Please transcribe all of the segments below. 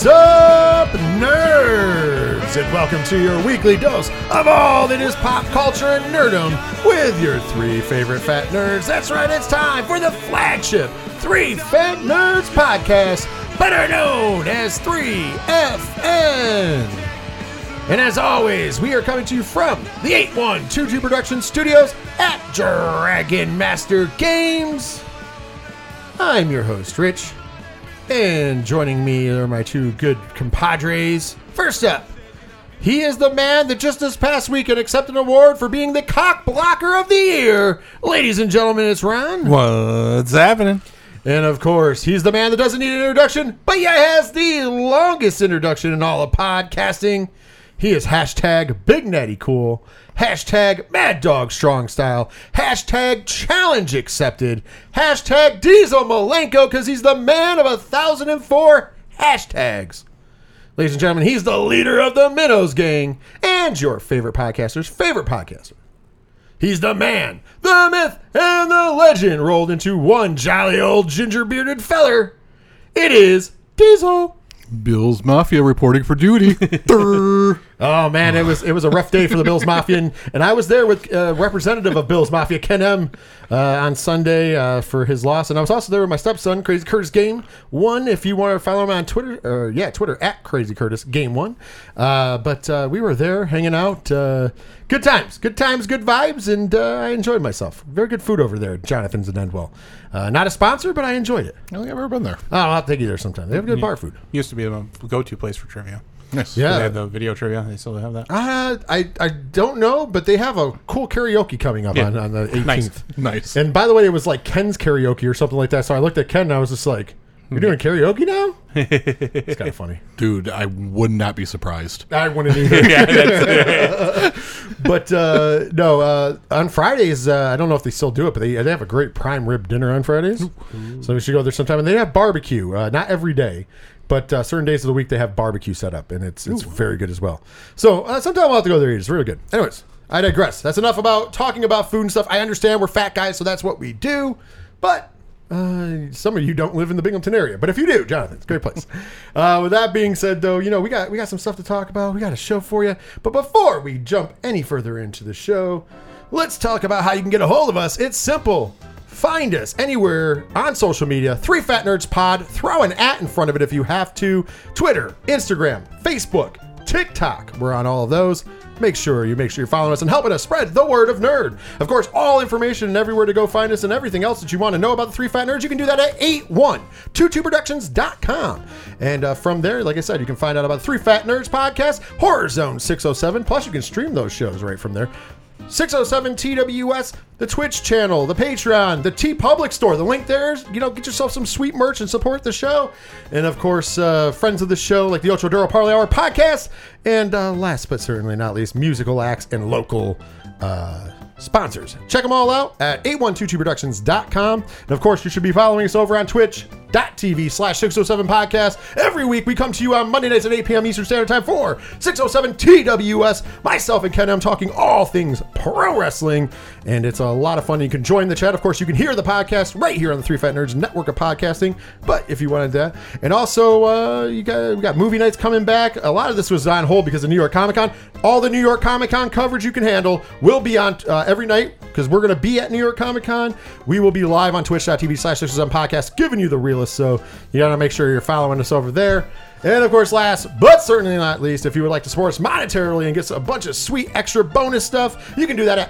What's up, nerds? And welcome to your weekly dose of all that is pop culture and nerdom with your three favorite fat nerds. That's right, it's time for the flagship Three Fat Nerds podcast, better known as 3FN. And as always, we are coming to you from the 8122 Production Studios at Dragon Master Games. I'm your host, Rich. And joining me are my two good compadres. First up, he is the man that just this past weekend accepted an award for being the cock blocker of the year. Ladies and gentlemen, it's Ron. What's happening? And of course, he's the man that doesn't need an introduction, but yet has the longest introduction in all of podcasting. He is hashtag Big Natty Cool, hashtag Mad Dog Strong Style, hashtag Challenge Accepted, hashtag Diesel Malenko, because he's the man of 1,004 hashtags. Ladies and gentlemen, he's the leader of the Minnows Gang and your favorite podcaster's favorite podcaster. He's the man, the myth, and the legend rolled into one jolly old ginger-bearded feller. It is Diesel. Bill's Mafia reporting for duty. Oh man, it was a rough day for the Bills Mafia, and I was there with a representative of Bills Mafia, Ken M, on Sunday for his loss, and I was also there with my stepson, Crazy Curtis Game 1. If you want to follow him on Twitter, Twitter at Crazy Curtis Game 1. But we were there hanging out. Good times, good vibes, and I enjoyed myself. Very good food over there at Jonathan's in Endwell. Not a sponsor, but I enjoyed it. I don't think I've ever been there. Oh, I'll take you there sometime. They have good bar food. Used to be a go-to place for trivia. Nice. Yeah. They had the video trivia. They still have that. I don't know, but they have a cool karaoke coming up on the 18th. Nice. And by the way, it was like Ken's karaoke or something like that. So I looked at Ken and I was just like, "You're doing karaoke now?" It's kind of funny. Dude, I would not be surprised. I wouldn't either. But no, on Fridays, I don't know if they still do it, but they have a great prime rib dinner on Fridays. So we should go there sometime. And they have barbecue, not every day. But certain days of the week, they have barbecue set up, and it's very good as well. So sometime we'll have to go there and eat. It's really good. Anyways, I digress. That's enough about talking about food and stuff. I understand we're fat guys, so that's what we do. But some of you don't live in the Binghamton area. But if you do, Jonathan, it's a great place. With that being said, though, we got some stuff to talk about. We got a show for you. But before we jump any further into the show, let's talk about how you can get a hold of us. It's simple. Find us anywhere on social media, 3 Fat Nerds Pod. Throw an @ in front of it if you have to. Twitter, Instagram, Facebook, TikTok. We're on all of those. Make sure you're following us and helping us spread the word of nerd. Of course, all information and everywhere to go find us and everything else that you want to know about the 3 Fat Nerds, you can do that at 8122productions.com. And from there, like I said, you can find out about the 3 Fat Nerds podcast, Horror Zone 607. Plus, you can stream those shows right from there. 607 TWS, the Twitch channel, the Patreon, the TeePublic store. The link there is, get yourself some sweet merch and support the show. And of course, friends of the show like the Ocho Duro Parlay Hour podcast. And last but certainly not least, musical acts and local sponsors. Check them all out at 8122productions.com. And of course, you should be following us over on twitch.tv/607podcast. Every week we come to you on Monday nights at 8 p.m. Eastern Standard Time for 607 TWS. Myself and Ken M talking all things pro wrestling. And it's a lot of fun. You can join the chat. Of course, you can hear the podcast right here on the 3 Fat Nerds network of podcasting. But if you wanted that. And also, we got movie nights coming back. A lot of this was on hold because of New York Comic Con. All the New York Comic Con coverage you can handle will be on every night because we're going to be at New York Comic Con. We will be live on twitch.tv/607podcast giving you the realest. So you got to make sure you're following us over there. And of course, last but certainly not least, if you would like to support us monetarily and get a bunch of sweet extra bonus stuff, you can do that at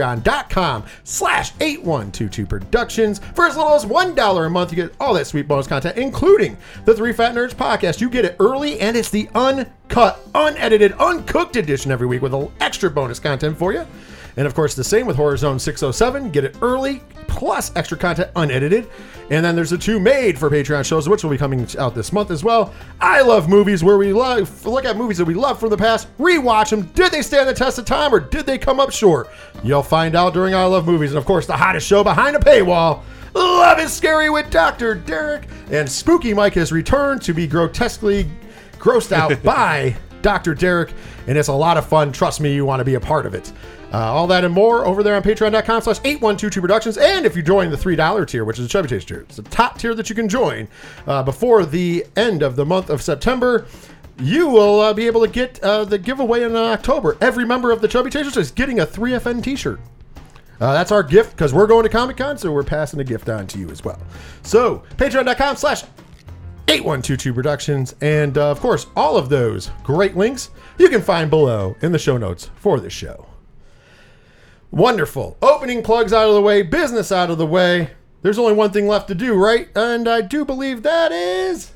patreon.com/8122productions. For as little as $1 a month, you get all that sweet bonus content, including the 3 Fat Nerds podcast. You get it early, and it's the uncut, unedited, uncooked edition every week with extra bonus content for you. And of course, the same with Horror Zone 607. Get it early, plus extra content unedited. And then there's the 2 made for Patreon shows, which will be coming out this month as well. I Love Movies, where we look at movies that we love from the past, rewatch them. Did they stand the test of time, or did they come up short? You'll find out during I Love Movies. And of course, the hottest show behind a paywall, Love is Scary with Dr. Derek. And Spooky Mike has returned to be grotesquely grossed out by Dr. Derek, and it's a lot of fun. Trust me, you want to be a part of it. All that and more over there on patreon.com/812 Productions. And if you join the $3 tier, which is the Chubby Taste tier, it's the top tier that you can join before the end of the month of September, you will be able to get the giveaway in October. Every member of the Chubby Tasters is getting a 3FN t-shirt. That's our gift because we're going to Comic-Con, so we're passing a gift on to you as well. So, patreon.com/8122 Productions. And, of course, all of those great links you can find below in the show notes for this show. Wonderful. Opening plugs out of the way, business out of the way. There's only one thing left to do, right? And I do believe that is...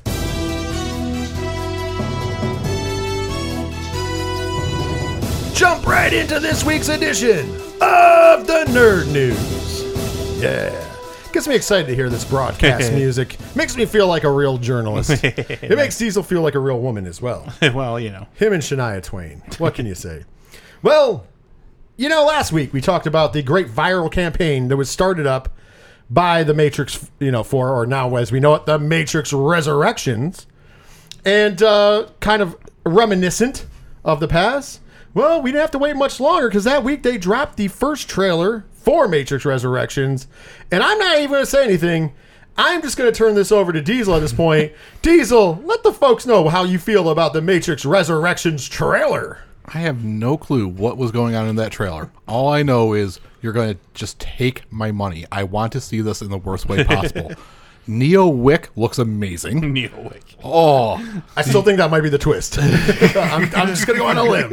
jump right into this week's edition of the Nerd News. Yeah. Gets me excited to hear this broadcast music. Makes me feel like a real journalist. It makes Diesel feel like a real woman as well. Well, you know. Him and Shania Twain. What can you say? Well, you know, last week we talked about the great viral campaign that was started up by the Matrix, 4, or now as we know it, the Matrix Resurrections. And kind of reminiscent of the past. Well, we didn't have to wait much longer because that week they dropped the first trailer for Matrix Resurrections. And I'm not even going to say anything. I'm just going to turn this over to Diesel at this point. Diesel, let the folks know how you feel about the Matrix Resurrections trailer. I have no clue what was going on in that trailer. All I know is you're going to just take my money. I want to see this in the worst way possible. Neo Wick looks amazing. Neo Wick. Oh, I still think that might be the twist. I'm just going to go on a limb.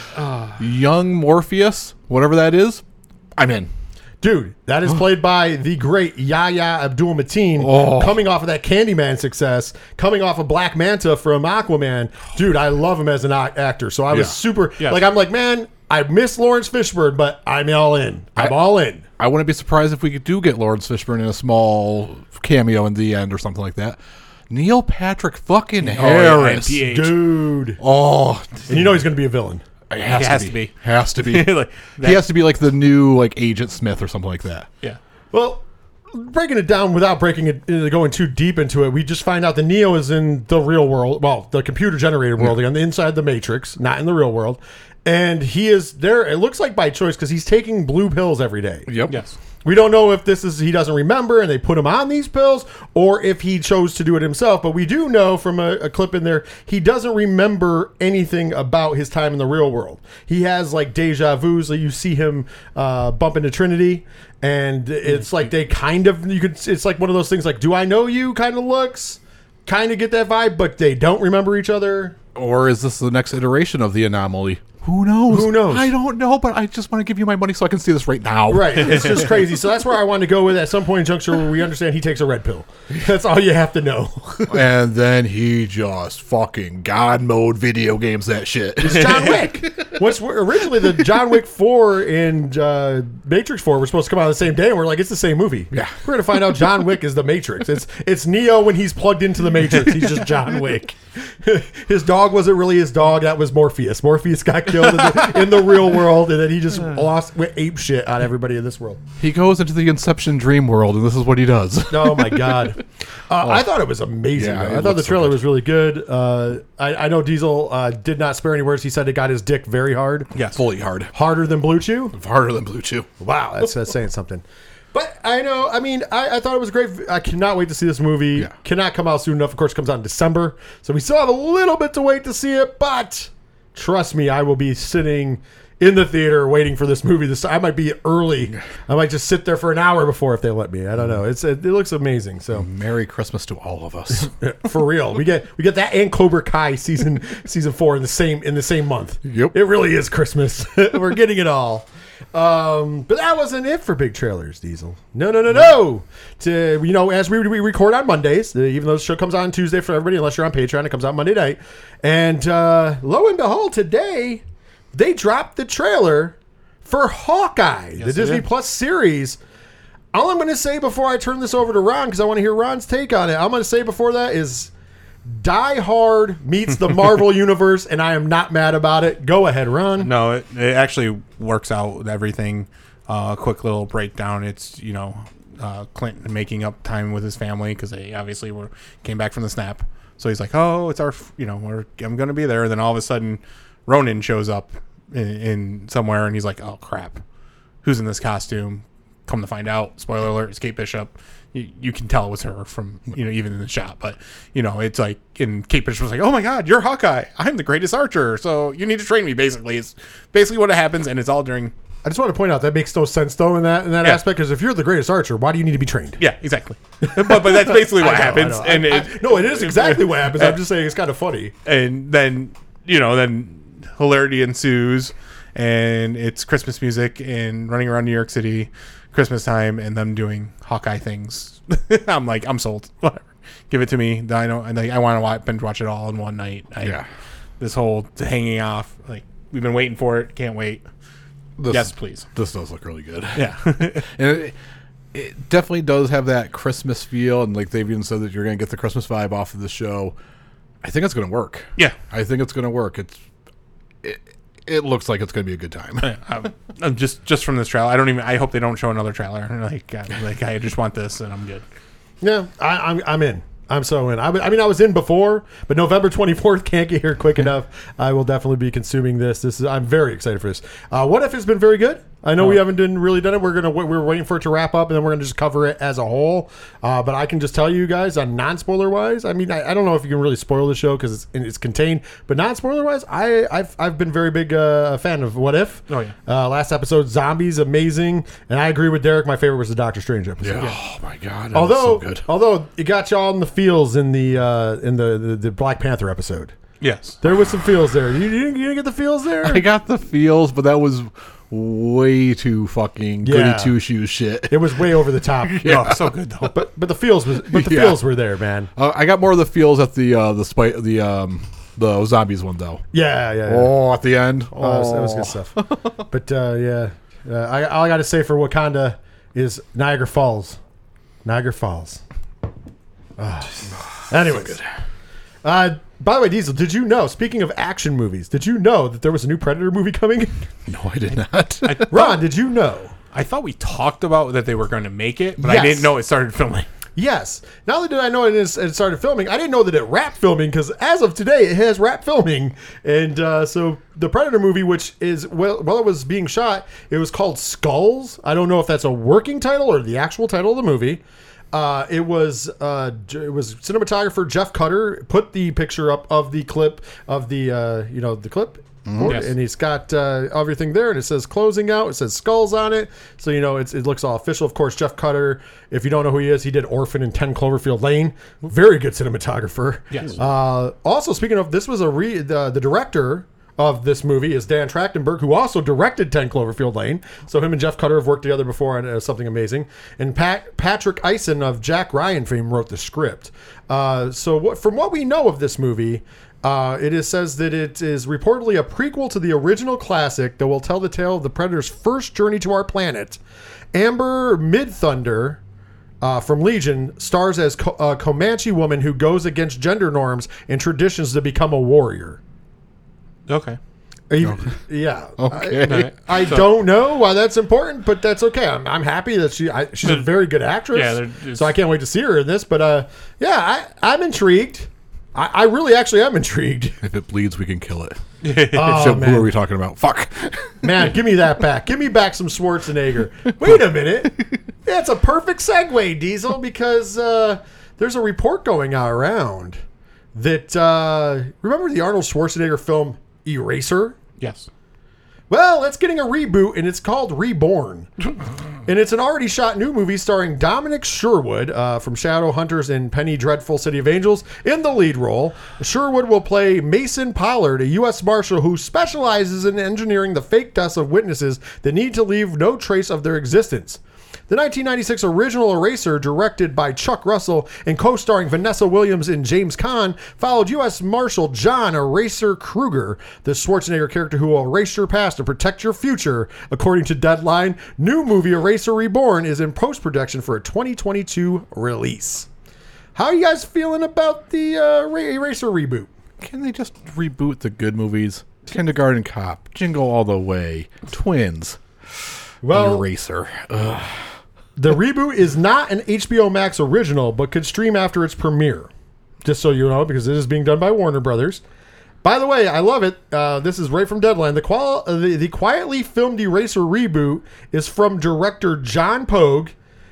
Young Morpheus, whatever that is, I'm in. Dude, that is played by the great Yahya Abdul-Mateen, coming off of that Candyman success, coming off of Black Manta from Aquaman. Dude, I love him as an actor. So I was super, I'm like, man, I miss Lawrence Fishburne, but I'm all in. I'm all in. I wouldn't be surprised if we do get Lawrence Fishburne in a small cameo in the end or something like that. Neil Patrick fucking Harris. Dude. Oh. And you know he's going to be a villain. It has to be. Has to be. Like he has to be like the new Agent Smith or something like that. Yeah. Well, breaking it down without going too deep into it, we just find out that Neo is in the real world. Well, the computer-generated world, on the inside the Matrix, not in the real world. And he is there, it looks like by choice, because he's taking blue pills every day. Yep. Yes. We don't know if this is he doesn't remember and they put him on these pills, or if he chose to do it himself. But we do know from a clip in there, he doesn't remember anything about his time in the real world. He has like deja vus. Like you see him bump into Trinity, and it's like they kind of it's like one of those things like, do I know you kind of looks, kind of get that vibe, but they don't remember each other. Or is this the next iteration of the anomaly? Who knows? Who knows? I don't know, but I just want to give you my money so I can see this right now. Right. It's just crazy. So that's where I wanted to go with at some point in juncture where we understand he takes a red pill. That's all you have to know. And then he just fucking God mode video games that shit. It's John Wick. What's originally the John Wick 4 and Matrix 4 were supposed to come out the same day, and we're like, it's the same movie. Yeah. We're going to find out John Wick is the Matrix. It's Neo when he's plugged into the Matrix. He's just John Wick. His dog wasn't really his dog. That was Morpheus. Morpheus got killed in the real world, and then he just went ape shit on everybody in this world. He goes into the Inception dream world, and this is what he does. Oh my god! I thought it was amazing. Yeah, I thought the trailer was really good. I know Diesel did not spare any words. He said it got his dick very hard. Yes. Fully hard. Harder than Blue Chew. Harder than Blue Chew. Wow, that's saying something. But I know, I mean, I thought it was great. I cannot wait to see this movie. Yeah. Cannot come out soon enough. Of course, it comes out in December. So we still have a little bit to wait to see it. But trust me, I will be sitting in the theater waiting for this movie. I might be early. I might just sit there for an hour before if they let me. I don't know. It looks amazing. So Merry Christmas to all of us. for real, we get that and Cobra Kai season 4 in the same month. Yep. It really is Christmas. We're getting it all. But that wasn't it for big trailers, Diesel. No. As we record on Mondays, even though the show comes out on Tuesday for everybody, unless you're on Patreon, it comes out Monday night. And lo and behold, today they dropped the trailer for Hawkeye, the Disney Plus series. All I'm going to say before I turn this over to Ron, because I want to hear Ron's take on it, I'm going to say before that is Die Hard meets the Marvel Universe, and I am not mad about it. Go ahead, Ron. No, it actually works out with everything. Quick little breakdown. It's, Clint making up time with his family because they obviously came back from the snap. So he's like, oh, it's our, I'm going to be there. And then all of a sudden, Ronan shows up in somewhere, and he's like, oh, crap. Who's in this costume? Come to find out, spoiler alert, it's Kate Bishop. You can tell it was her from, even in the shot. But, it's like, and Kate Bishop was like, oh, my God, you're Hawkeye. I'm the greatest archer. So you need to train me, basically. It's basically what happens, and it's all during... I just want to point out that makes no sense though in that aspect, because if you're the greatest archer, why do you need to be trained? Yeah, exactly. but that's basically what happens. I know. No, it is exactly what happens. I'm just saying it's kind of funny. And then then hilarity ensues, and it's Christmas music and running around New York City, Christmas time, and them doing Hawkeye things. I'm like, I'm sold. Whatever, give it to me. I know, and I want to binge watch it all in one night. This whole hanging off, like we've been waiting for it. Can't wait. Yes, please. This does look really good. Yeah. And it definitely does have that Christmas feel, and like they've even said that you're going to get the Christmas vibe off of the show. I think it's going to work. Yeah. I think it's going to work. It looks like it's going to be a good time. I'm just from this trailer. I hope they don't show another trailer. Like I just want this, and I'm good. Yeah, I'm in. I'm so in. I I was in before, but November 24th can't get here quick enough. I will definitely be consuming this. I'm very excited for this. What If has been very good. I know we haven't really done it. We're waiting for it to wrap up, and then we're gonna just cover it as a whole. But I can just tell you guys, on non-spoiler wise, I don't know if you can really spoil the show because it's contained. But non-spoiler wise, I've been very big fan of What If. Oh yeah. Last episode, Zombies, amazing, and I agree with Derek. My favorite was the Doctor Strange episode. Yeah. Oh my God. That was so good. Although it got y'all in the feels in the Black Panther episode. Yes. There was some feels there. You didn't get the feels there? I got the feels, but that was way too fucking goody two shoes shit. It was way over the top. Yeah, so good though. But the feels feels were there, man. I got more of the feels at the zombies one though. Yeah. Oh, at the end. That was good stuff. But all I got to say for Wakanda is Niagara Falls. Niagara Falls. Anyways. By the way, Diesel, did you know, speaking of action movies, did you know that there was a new Predator movie coming? No, I did not. Ron, did you know? I thought we talked about that they were going to make it, but Yes. I didn't know it started filming. Yes. Not only did I know it started filming, I didn't know that it wrapped filming, because as of today, it has wrapped filming. And so the Predator movie, which is, while it was being shot, it was called Skulls. I don't know if that's a working title or the actual title of the movie. It was cinematographer Jeff Cutter put the picture up of the clip of the clip. Yes. And he's got everything there, and it says closing out. It says Skulls on it, so it looks all official. Of course, Jeff Cutter, if you don't know who he is, he did Orphan and 10 Cloverfield Lane. Very good cinematographer. Yes. Also, speaking of, this was the director of this movie is Dan Trachtenberg, who also directed 10 Cloverfield Lane. So him and Jeff Cutter have worked together before on Something Amazing. And Patrick Eisen of Jack Ryan fame wrote the script. From what we know of this movie, it says that it is reportedly a prequel to the original classic that will tell the tale of the Predator's first journey to our planet. Amber Midthunder from Legion stars as a Comanche woman who goes against gender norms and traditions to become a warrior. Okay. Yeah. Okay. I don't know why that's important, but that's okay. I'm happy that she's a very good actress. Yeah, so I can't wait to see her in this. But I'm intrigued. I really actually am intrigued. If it bleeds, we can kill it. Oh, So man. who are we talking about? Fuck. Man, give me that back. Give me back some Schwarzenegger. Wait a minute. That's a perfect segue, Diesel, because there's a report going around that remember the Arnold Schwarzenegger film Eraser? Yes. Well, it's getting a reboot, and it's called Reborn. And it's an already shot new movie starring Dominic Sherwood from Shadowhunters and Penny Dreadful City of Angels in the lead role. Sherwood will play Mason Pollard, a U.S. Marshal who specializes in engineering the fake deaths of witnesses that need to leave no trace of their existence. The 1996 original Eraser, directed by Chuck Russell and co-starring Vanessa Williams and James Caan, followed U.S. Marshal John Eraser Kruger, the Schwarzenegger character who will erase your past and protect your future. According to Deadline, new movie Eraser Reborn is in post-production for a 2022 release. How are you guys feeling about the Eraser reboot? Can they just reboot the good movies? Kindergarten Cop, Jingle All the Way, Twins, Eraser. Ugh. The reboot is not an HBO Max original, but could stream after its premiere. just so you know, because it is being done by Warner Brothers. By the way, I love it. This is right from Deadline. The quietly filmed Eraser reboot is from director John Pogue,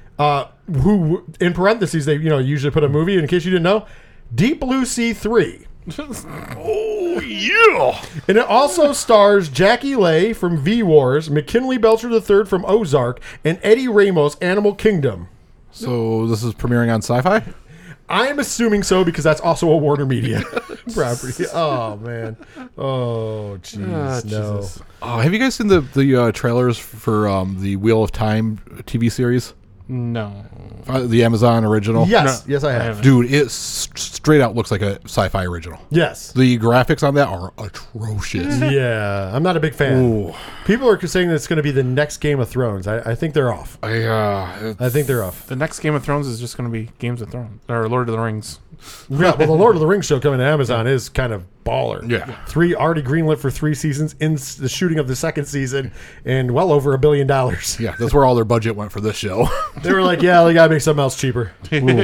who, in parentheses, they usually put a movie, in case you didn't know, Deep Blue Sea 3. Oh, yeah. And it also stars Jackie Leigh from V-Wars, McKinley Belcher III from Ozark, and Eddie Ramos, Animal Kingdom. So this is premiering on Sci-Fi? I am assuming so because that's also a Warner Media property. Oh, man. Oh, jeez. No. Jesus. Oh, have you guys seen the trailers for the Wheel of Time TV series? No. The Amazon original? Yes. No, Yes, I I have. haven't. Dude, it straight out looks like a sci-fi original. Yes. The graphics on that are atrocious. Yeah. I'm not a big fan. Ooh. People are saying that it's going to be the next Game of Thrones. I think they're off. I think they're off. The next Game of Thrones is just going to be Games of Thrones or Lord of the Rings. Yeah, well, the Lord of the Rings show coming to Amazon is kind of baller. Yeah. Already greenlit for 3 seasons, in the shooting of the 2nd season, and well over $1 billion. Yeah, that's where all their budget went for this show. They were like, yeah, we got to make something else cheaper.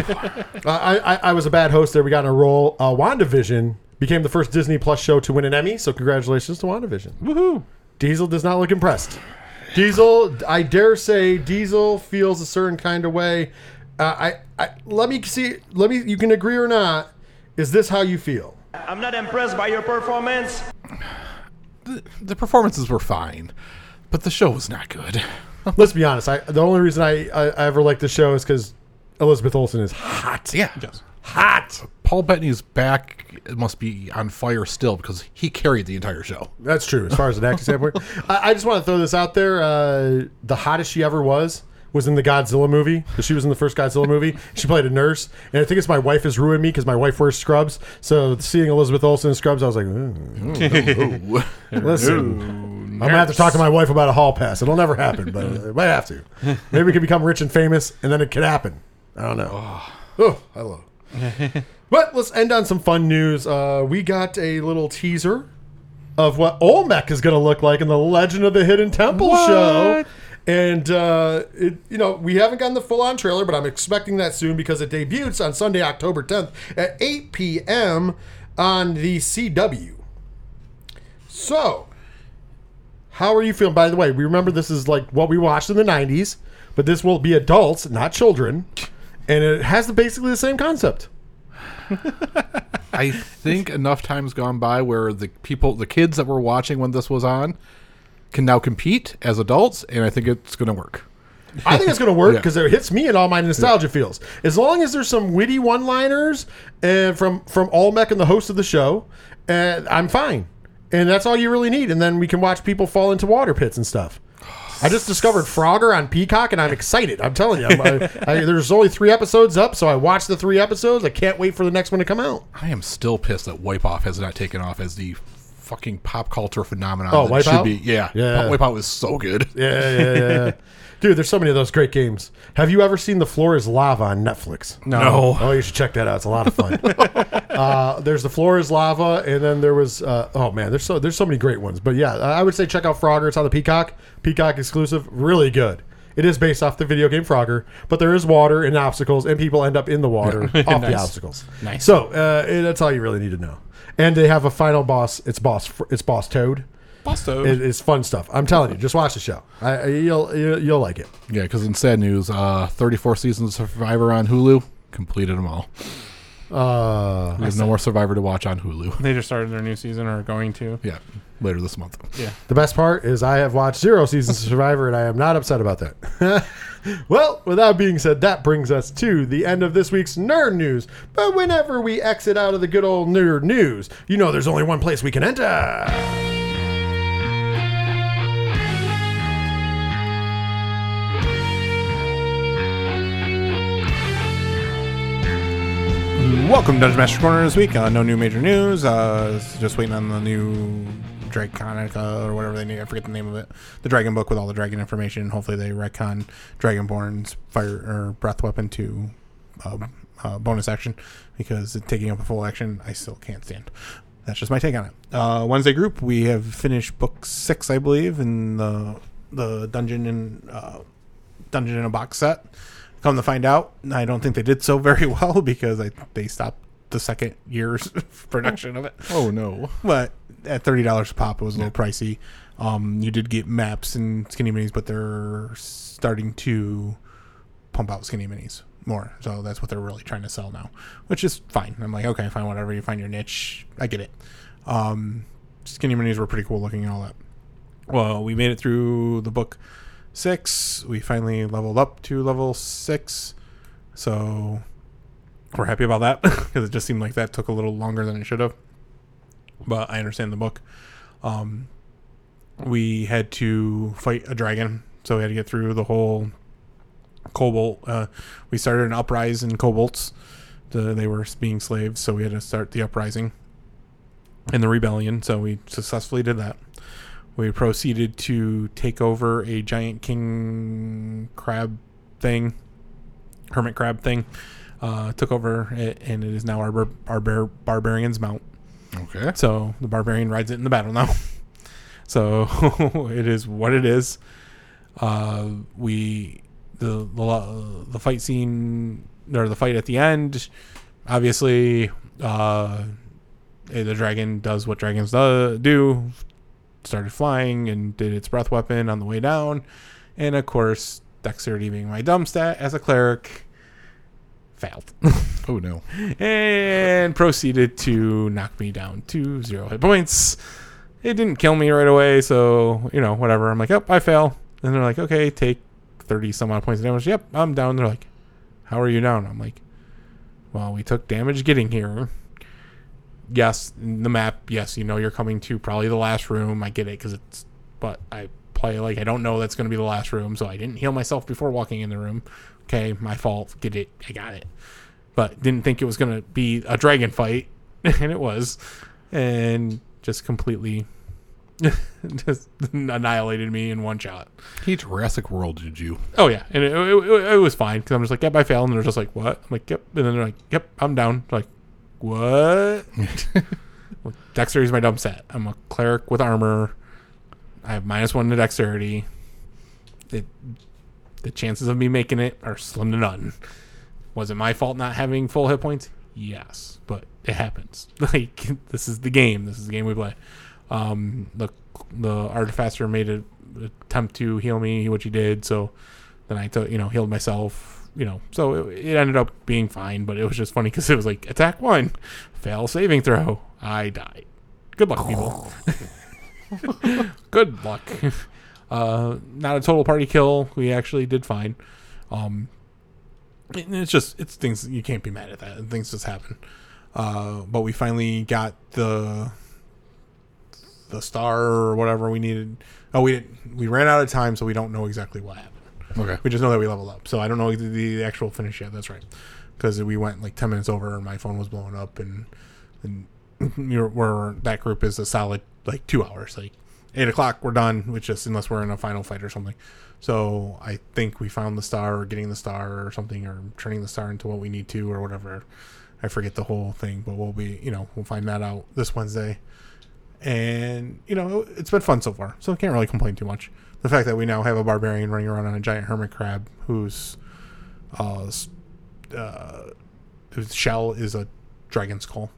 I was a bad host there. We got in a roll. WandaVision became the first Disney Plus show to win an Emmy, so congratulations to WandaVision. Woohoo! Diesel does not look impressed. Diesel, I dare say, Diesel feels a certain kind of way. Let me see. You can agree or not. Is this how you feel? I'm not impressed by your performance. The performances were fine, but the show was not good. Let's be honest. The only reason I ever like the show is because Elizabeth Olsen is hot. Yeah. Yes. Hot. Paul Bettany's back must be on fire still because he carried the entire show. That's true. As far as an acting standpoint, I just want to throw this out there. The hottest she ever was in the Godzilla movie, because she was in the first Godzilla movie. She played a nurse, and I think it's My Wife Has Ruined Me because my wife wears scrubs. So seeing Elizabeth Olsen in scrubs, I was like, Ooh. listen, I'm gonna have to talk to my wife about a hall pass. It'll never happen, but it might have to. Maybe we can become rich and famous, and then it could happen. I don't know. Oh, hello. But let's end on some fun news. We got a little teaser of what Olmec is going to look like in the Legend of the Hidden Temple show. And, we haven't gotten the full-on trailer, but I'm expecting that soon because it debuts on Sunday, October 10th at 8 p.m. on the CW. So, how are you feeling? By the way, we remember this is like what we watched in the 90s, but this will be adults, not children. And it has basically the same concept. I think enough time's gone by where the kids that were watching when this was on can now compete as adults, and I think it's going to work. I think it's going to work Yeah. because it hits me in all my nostalgia feels. As long as there's some witty one-liners from Olmec and the host of the show, I'm fine. And that's all you really need. And then we can watch people fall into water pits and stuff. I just discovered Frogger on Peacock, and I'm excited. I'm telling you. There's only 3 episodes up, so I watched the 3 episodes. I can't wait for the next one to come out. I am still pissed that Wipe Off has not taken off as the fucking pop culture phenomenon. Oh, that it Wipeout? be. Yeah. Yeah. Wipe Out was so good. Yeah. Dude, there's so many of those great games. Have you ever seen The Floor is Lava on Netflix? No. Oh, you should check that out. It's a lot of fun. There's The Floor is Lava, and then there was there's so many great ones. But yeah, I would say check out Frogger. It's on the Peacock exclusive. Really good. It is based off the video game Frogger, but there is water and obstacles, and people end up in the water off the Nice. obstacles. Nice. So that's all you really need to know. And they have a final boss. It's Boss Toad. Busto. It's fun stuff. I'm telling you, just watch the show. You'll like it. Yeah, because in sad news, 34 seasons of Survivor on Hulu, completed them all. There's no more Survivor to watch on Hulu. They just started their new season or are going to. Yeah, later this month. Yeah. The best part is I have watched 0 seasons of Survivor, and I am not upset about that. Well, with that being said, that brings us to the end of this week's Nerd News. But whenever we exit out of the good old Nerd News, there's only one place we can enter. Welcome to Dungeon Master Corner this week. No new major news. Just waiting on the new Draconica or whatever they need. I forget the name of it. The dragon book with all the dragon information. Hopefully they retcon Dragonborn's fire or breath weapon to bonus action, because taking up a full action I still can't stand. That's just my take on it. Wednesday group, we have finished book 6, I believe, in the Dungeon in a Box set. Come to find out, I don't think they did so very well because they stopped the second year's production of it. Oh no. But at $30 a pop, it was a little pricey. You did get maps and skinny minis, but they're starting to pump out skinny minis more. So that's what they're really trying to sell now, which is fine. I'm like, okay, fine, whatever. You find your niche. I get it. Skinny minis were pretty cool looking and all that. Well, we made it through the book 6. We finally leveled up to level 6. So we're happy about that because it just seemed like that took a little longer than it should have. But I understand the book. We had to fight a dragon, so we had to get through the whole Cobalt. We started an uprising in Cobalts. They were being slaves, so we had to start the uprising and the rebellion. So we successfully did that. We proceeded to take over a giant king crab thing, hermit crab thing. Took over it, and it is now our barbarian's mount. Okay. So the barbarian rides it in the battle now. So it is what it is. The fight scene, or the fight at the end, obviously, the dragon does what dragons do. Started flying and did its breath weapon on the way down, and of course, dexterity being my dumb stat as a cleric, failed. Oh no. And proceeded to knock me down to 0 hit points. It didn't kill me right away, so, whatever. I'm like, yep, I fail. And they're like, okay, take 30 some odd points of damage. Yep, I'm down. They're like, how are you down? I'm like, well, we took damage getting here. Yes, in the map, yes, you're coming to probably the last room. I get it, but I play like I don't know that's going to be the last room, so I didn't heal myself before walking in the room. Okay, my fault. Get it. I got it. But didn't think it was going to be a dragon fight, and it was. And just completely just annihilated me in one shot. He Jurassic World, did you? Oh, yeah. And it was fine, because I'm just like, yep, I failed. And they're just like, what? I'm like, yep. And then they're like, yep, I'm down. They're like, what? Well, dexterity is my dumb set. I'm a cleric with armor. I have -1 to dexterity. The chances of me making it are slim to none. Was it my fault not having full hit points? Yes, but it happens. Like, this is the game. This is the game we play. The artificer made an attempt to heal me, which he did. So then I healed myself. So it ended up being fine. But it was just funny because it was like, attack 1, fail saving throw. I died. Good luck, people. Good luck. Not a total party kill. We actually did fine. It's things, you can't be mad at that. Things just happen. But we finally got the star or whatever we needed. Oh, we ran out of time, so we don't know exactly what happened. Okay. We just know that we leveled up. So I don't know the actual finish yet. That's right. Because we went like 10 minutes over and my phone was blowing up, and that group is a solid like 2 hours. Like 8 o'clock, we're done, which is unless we're in a final fight or something. So I think we found the star, or getting the star or something, or turning the star into what we need to or whatever. I forget the whole thing, but we'll find that out this Wednesday. And, it's been fun so far, so I can't really complain too much. The fact that we now have a barbarian running around on a giant hermit crab whose shell is a dragon skull.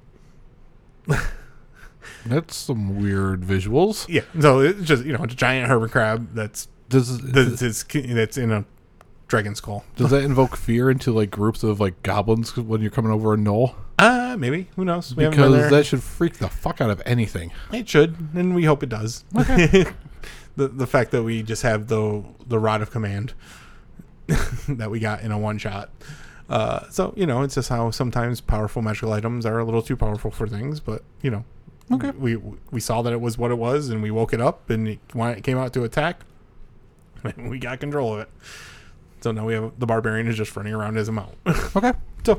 That's some weird visuals. Yeah, so it's just it's a giant hermit crab that's in a dragon skull. Does that invoke fear into like groups of like goblins when you're coming over a knoll? Maybe, who knows? We haven't been Because there. that should freak the fuck out of anything. It should, and we hope it does. Okay. the fact that we just have the rod of command that we got in a one shot. So it's just how sometimes powerful magical items are a little too powerful for things, but Okay. We saw that it was what it was, and we woke it up, and when it came out to attack, we got control of it. So now we have the barbarian is just running around as a mount. Okay.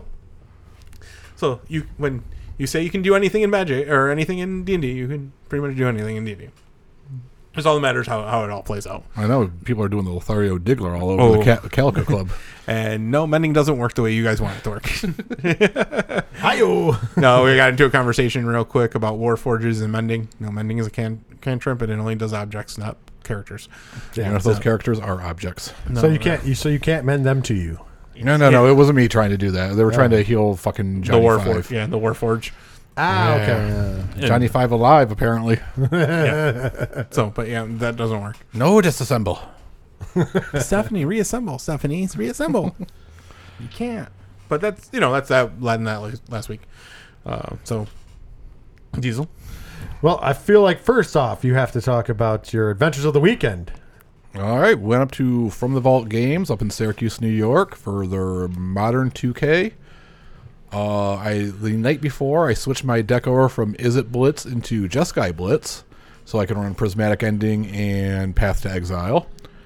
So when you say you can do anything in Magic or anything in D&D, you can pretty much do anything in D&D. It's all that matters how it all plays out. I know people are doing the Lothario Diggler all over the Calico Club. And no, mending doesn't work the way you guys want it to work. Hi-yo! No, we got into a conversation real quick about Warforges and mending. No, mending is a cantrip, and it only does objects, not characters. And if those characters are objects. No, So you can't mend them to you. No. It wasn't me trying to do that. They were trying to heal fucking The Johnny Warforged. Five. Yeah, the Warforged. Okay. Johnny Five alive, apparently. So, but yeah, that doesn't work. No, disassemble. Stephanie, reassemble. Stephanie's reassemble. You can't. But that's that last week. So, Diesel. Well, I feel like first off, you have to talk about your adventures of the weekend. All right, went up to From the Vault Games up in Syracuse, New York for their Modern 2K. The night before, I switched my deck over from Izzet Blitz into Jeskai Blitz, so I can run Prismatic Ending and Path to Exile.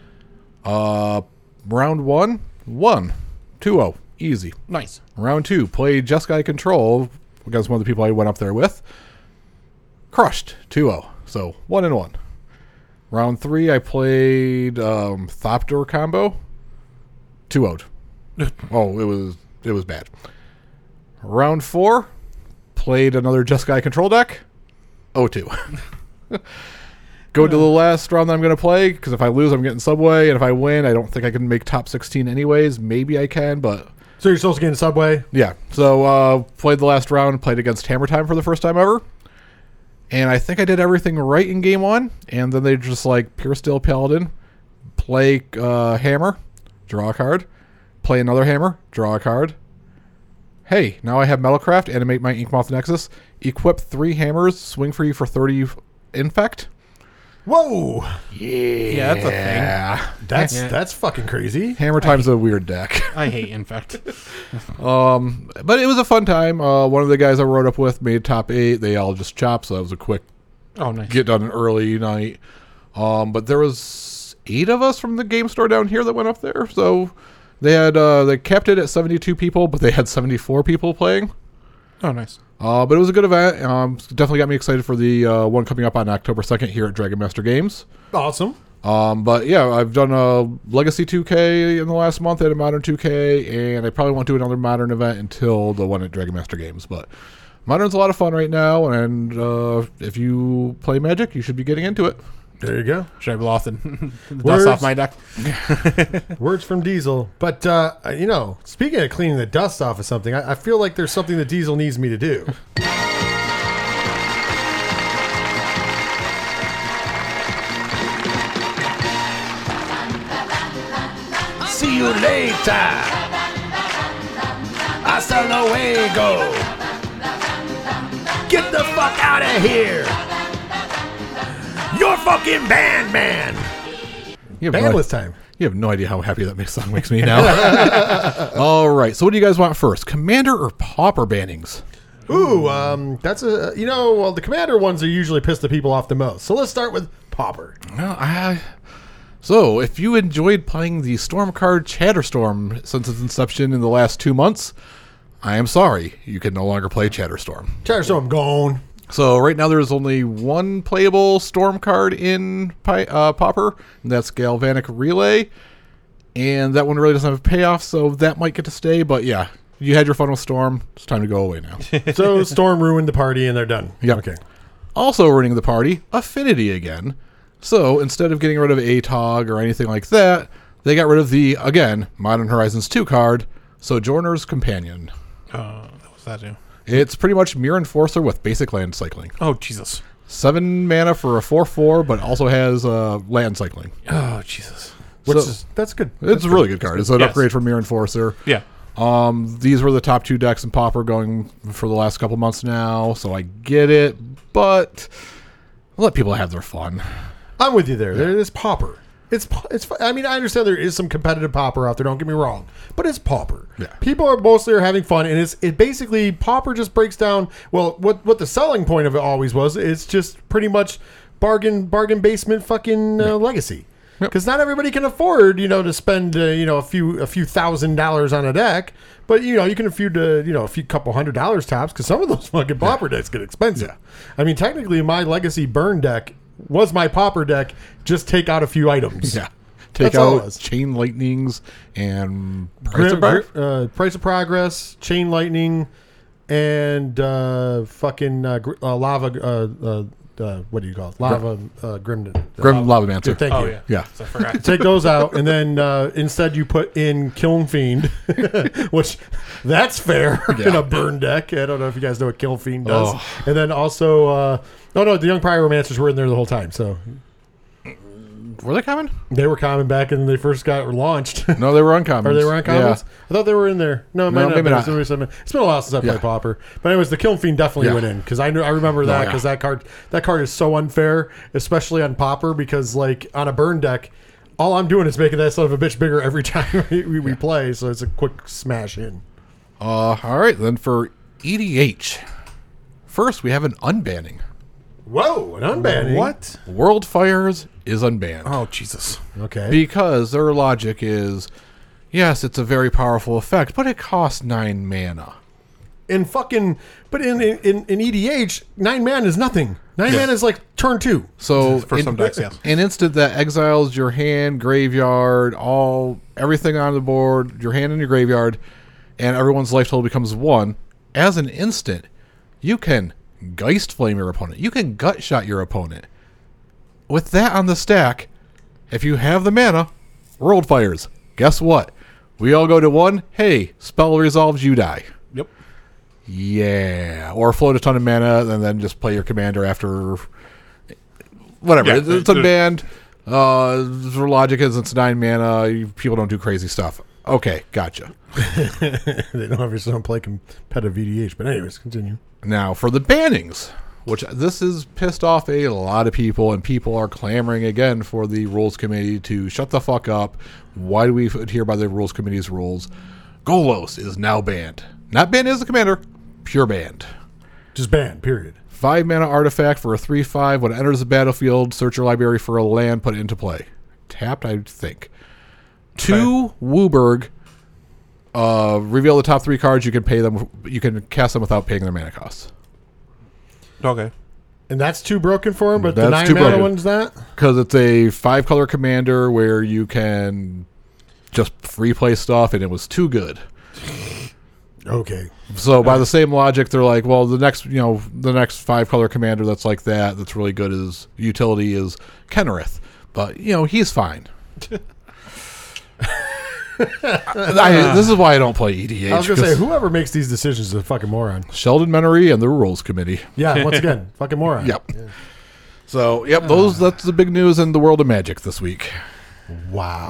Round 1, won. 2-0. Easy. Nice. Round 2, played Jeskai Control against one of the people I went up there with. Crushed. 2-0. So, 1-1. Round 3, I played Thopter combo. 2-0'd. Oh, it was bad. Round 4, played another Jeskai Control deck. 0-2. Go to the last round that I'm going to play, because if I lose, I'm getting Subway, and if I win, I don't think I can make top 16 anyways. Maybe I can, but... So you're supposed to get in Subway? Yeah. So, played the last round, played against Hammer Time for the first time ever. And I think I did everything right in game 1, and then they just Pure Steel Paladin, play Hammer, draw a card, play another Hammer, draw a card. Hey, now I have Metalcraft, animate my Inkmoth Nexus, equip 3 hammers, swing for you for 30 infect. Whoa! Yeah, that's a thing. That's fucking crazy. Hammer Time's a weird deck. I hate Infect. But it was a fun time. One of the guys I rode up with made top 8. They all just chopped, so that was a quick Oh, nice. get done an early night. But there was 8 of us from the game store down here that went up there. So they kept it at 72 people, but they had 74 people playing. Oh, nice. But it was a good event. Definitely got me excited for the one coming up on October 2nd here at Dragon Master Games. Awesome. But yeah, I've done a Legacy 2K in the last month and a Modern 2K, and I probably won't do another Modern event until the one at Dragon Master Games. But Modern's a lot of fun right now, and if you play Magic, you should be getting into it. There you go. Should I blow off the dust off my deck? Words from Diesel. But, speaking of cleaning the dust off of something, I feel like there's something that Diesel needs me to do. See you later. Hasta luego. Get the fuck out of here. You're fucking banned, man. Bandless time. You have no idea how happy that song makes me now. All right. So what do you guys want first? Commander or Pauper bannings? Ooh, that's the Commander ones are usually piss the people off the most. So let's start with Pauper. So if you enjoyed playing the Storm card Chatterstorm since its inception in the last 2 months, I am sorry. You can no longer play Chatterstorm. Chatterstorm gone. So right now there's only one playable Storm card in Pauper, and that's Galvanic Relay. And that one really doesn't have a payoff, so that might get to stay. But yeah, you had your fun with Storm. It's time to go away now. So Storm ruined the party and they're done. Yep. Okay. Also ruining the party, Affinity again. So instead of getting rid of ATOG or anything like that, they got rid of the, again, Modern Horizons 2 card, Sojourner's Companion. What's that do? It's pretty much Mirror Enforcer with basic land cycling. Oh, Jesus. 7 mana for a 4/4, but also has land cycling. Oh, Jesus. That's good. It's a really good card. It's an Yes. upgrade from Mirror Enforcer. Yeah. These were the top 2 decks in Pauper going for the last couple months now, so I get it, but I'll let people have their fun. I'm with you there. There is Pauper. It's. I mean, I understand there is some competitive Pauper out there. Don't get me wrong, but it's Pauper. Yeah. People are mostly having fun, and it basically Pauper just breaks down. Well, what the selling point of it always was, it's just pretty much bargain basement fucking legacy. Because not everybody can afford, to spend a few $1,000s on a deck, but you can afford a few couple $100 tops. Because some of those fucking Pauper decks get expensive. Yeah. I mean, technically, my Legacy Burn deck was my Pauper deck. Just take out a few items. Yeah, take out Chain Lightnings and Price of Progress, Chain Lightning, and fucking lava what do you call it? Lava Grim Lava Mancer. Thank Oh you. yeah. Yeah. So I forgot. Take those out, and then instead you put in Kiln Fiend, which that's fair in a burn deck. I don't know if you guys know what Kiln Fiend does. And then also, no, the Young Pyromancers were in there the whole time, so Were they common? they were common back when they first got launched. No, they were uncommon. Or they were uncommons? I thought they were in there. No, it might not. maybe not. It's been a while since I played Pauper. But anyways, the Kiln Fiend definitely went in because I remember that because that card is so unfair, especially on Pauper because like on a burn deck, all I'm doing is making that son of a bitch bigger every time we play, so it's a quick smash in. All right, then for EDH, first we have an unbanning. Whoa, an unbanning. What? World Fires is unbanned. Oh Jesus. Okay. Because their logic is, yes, it's a very powerful effect, but it costs 9 mana. in EDH, 9 mana is nothing. 9 mana is like turn 2. So For some decks, yes. An instant that exiles your hand, graveyard, everything on the board, your hand and your graveyard, and everyone's life total becomes 1. As an instant, you can Geist Flame your opponent. You can Gut Shot your opponent. With that on the stack, if you have the mana, World Fires. Guess what? We all go to 1. Hey, spell resolves, you die. Yep. Yeah. Or float a ton of mana and then just play your commander after. Whatever. Yeah, it's unbanned. The logic is it's 9 mana. People don't do crazy stuff. Okay, gotcha. They don't obviously don't play competitive EDH, but anyways, continue. Now, for the bannings, which this has pissed off a lot of people, and people are clamoring again for the rules committee to shut the fuck up. Why do we adhere by the rules committee's rules? Golos is now banned. Not banned as a commander, pure banned. Just ban, period. 5 mana artifact for a 3/5. When it enters the battlefield, search your library for a land, put it into play. Tapped, I think. 2 Wooburg. Reveal the top 3 cards. You can pay them. You can cast them without paying their mana costs. Okay. And that's too broken for him, but the That's 9 too mana broken. one's that? Because it's a 5-color commander where you can just free play stuff, and it was too good. Okay. So by the same logic, they're like, well, the next 5-color commander that's like that's really good is utility is Kenrith, but he's fine. This is why I don't play EDH. I was going to say, whoever makes these decisions is a fucking moron. Sheldon Menery and the rules committee. Yeah, once again, fucking moron. Yep. Yeah. So, that's the big news in the world of Magic this week. Wow.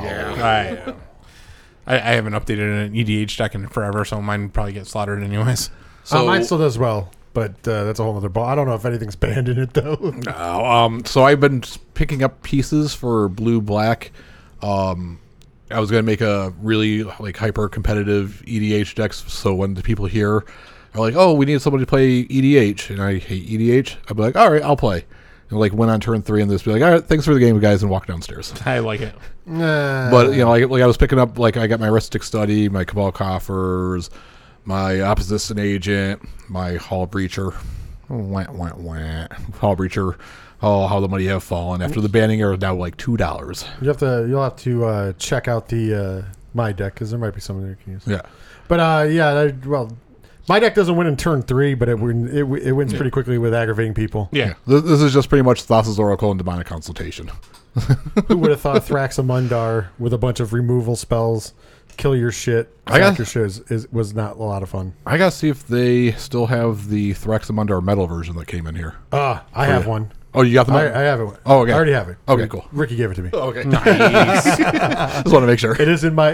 I haven't updated an EDH deck in forever, so mine probably get slaughtered anyways. So mine still does well, but that's a whole other ball. I don't know if anything's banned in it, though. So I've been picking up pieces for blue-black. I was going to make a really hyper competitive EDH decks. So when the people here are like, "Oh, we need somebody to play EDH," and I hate EDH, I'll be like, "All right, I'll play." And win on turn 3, and just be like, "All right, thanks for the game, guys," and walk downstairs. I like it. But I was picking up I got my Rustic Study, my Cabal Coffers, my Opposition Agent, my Hall Breacher, Hall Breacher. Oh, how the money have fallen after the banning are now $2. You'll have to check out the my deck because there might be something you can use. Yeah, but my deck doesn't win in turn 3, but it wins pretty quickly with aggravating people. Yeah. This is just pretty much Thassa's Oracle and Demonic Consultation. Who would have thought Thraxamundar with a bunch of removal spells, kill your shit, sack your shit was not a lot of fun. I gotta see if they still have the Thraxamundar metal version that came in here. I have one. Oh, you got the I metal? have it. Oh, okay. I already have it. Okay, cool. Ricky gave it to me. Okay, nice. Just want to make sure. It's in my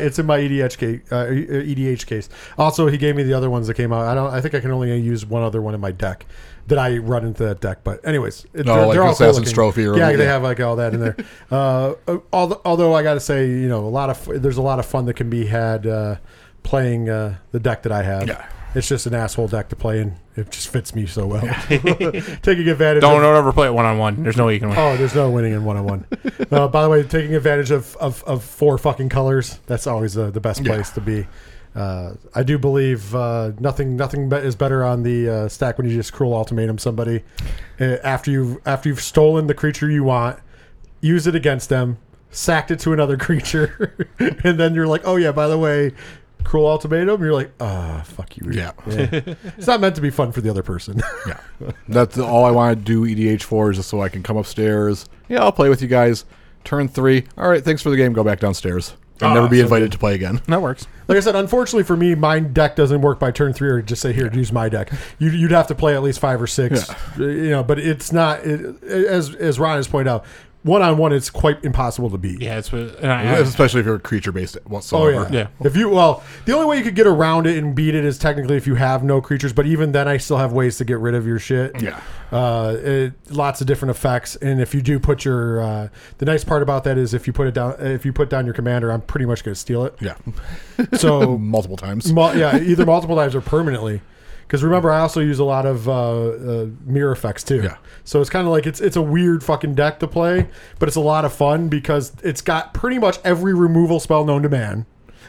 EDH case. Also, he gave me the other ones that came out. I think I can only use one other one in my deck that I run into that deck. But anyways, they're all cool Assassin's looking. Trophy. They have all that in there. Although I got to say, there's a lot of fun that can be had playing the deck that I have. Yeah. It's just an asshole deck to play, and it just fits me so well. Taking advantage. Don't ever play it 1-on-1. There's no way you can win. Oh, there's no winning in 1-on-1. By the way, taking advantage of 4 fucking colors, that's always the best place to be. I do believe nothing is better on the stack when you just cruel ultimatum somebody after you've stolen the creature you want, use it against them, sacked it to another creature, and then you're like, oh yeah, by the way, Cruel Ultimatum, you're like, fuck you. Yeah. It's not meant to be fun for the other person. Yeah. That's all I want to do EDH for, is just so I can come upstairs. Yeah, I'll play with you guys. Turn 3. All right, thanks for the game. Go back downstairs. And never be invited to play again. That works. Like I said, unfortunately for me, my deck doesn't work by turn 3 or just say, here, use my deck. You'd have to play at least 5 or 6. But it's not, as Ron has pointed out, one-on-one, it's quite impossible to beat. Yeah, Especially if you're creature-based whatsoever. Oh, yeah. The only way you could get around it and beat it is technically if you have no creatures, but even then I still have ways to get rid of your shit. Yeah. Lots of different effects, and if you do put your the nice part about that is if you put down your commander, I'm pretty much going to steal it. Yeah. So multiple times. Either multiple times or permanently. Because remember, I also use a lot of mirror effects too. Yeah. So it's kind of like it's a weird fucking deck to play, but it's a lot of fun because it's got pretty much every removal spell known to man,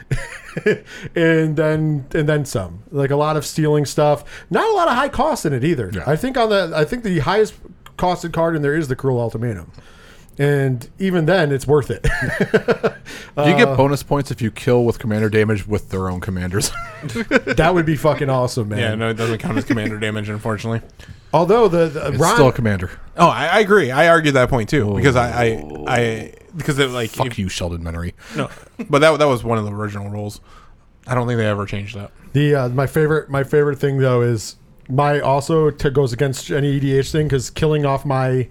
and then some. Like a lot of stealing stuff. Not a lot of high cost in it either. Yeah. I think the highest costed card in there is the Cruel Ultimatum. And even then, it's worth it. Do you get bonus points if you kill with commander damage with their own commanders? That would be fucking awesome, man. Yeah, no, it doesn't count as commander damage, unfortunately. Although It's Ron, still a commander. Oh, I agree. I argued that point too because because it like Fuck you, Sheldon Menery. No, but that was one of the original rules. I don't think they ever changed that. the my favorite thing though is goes against any EDH thing because killing off my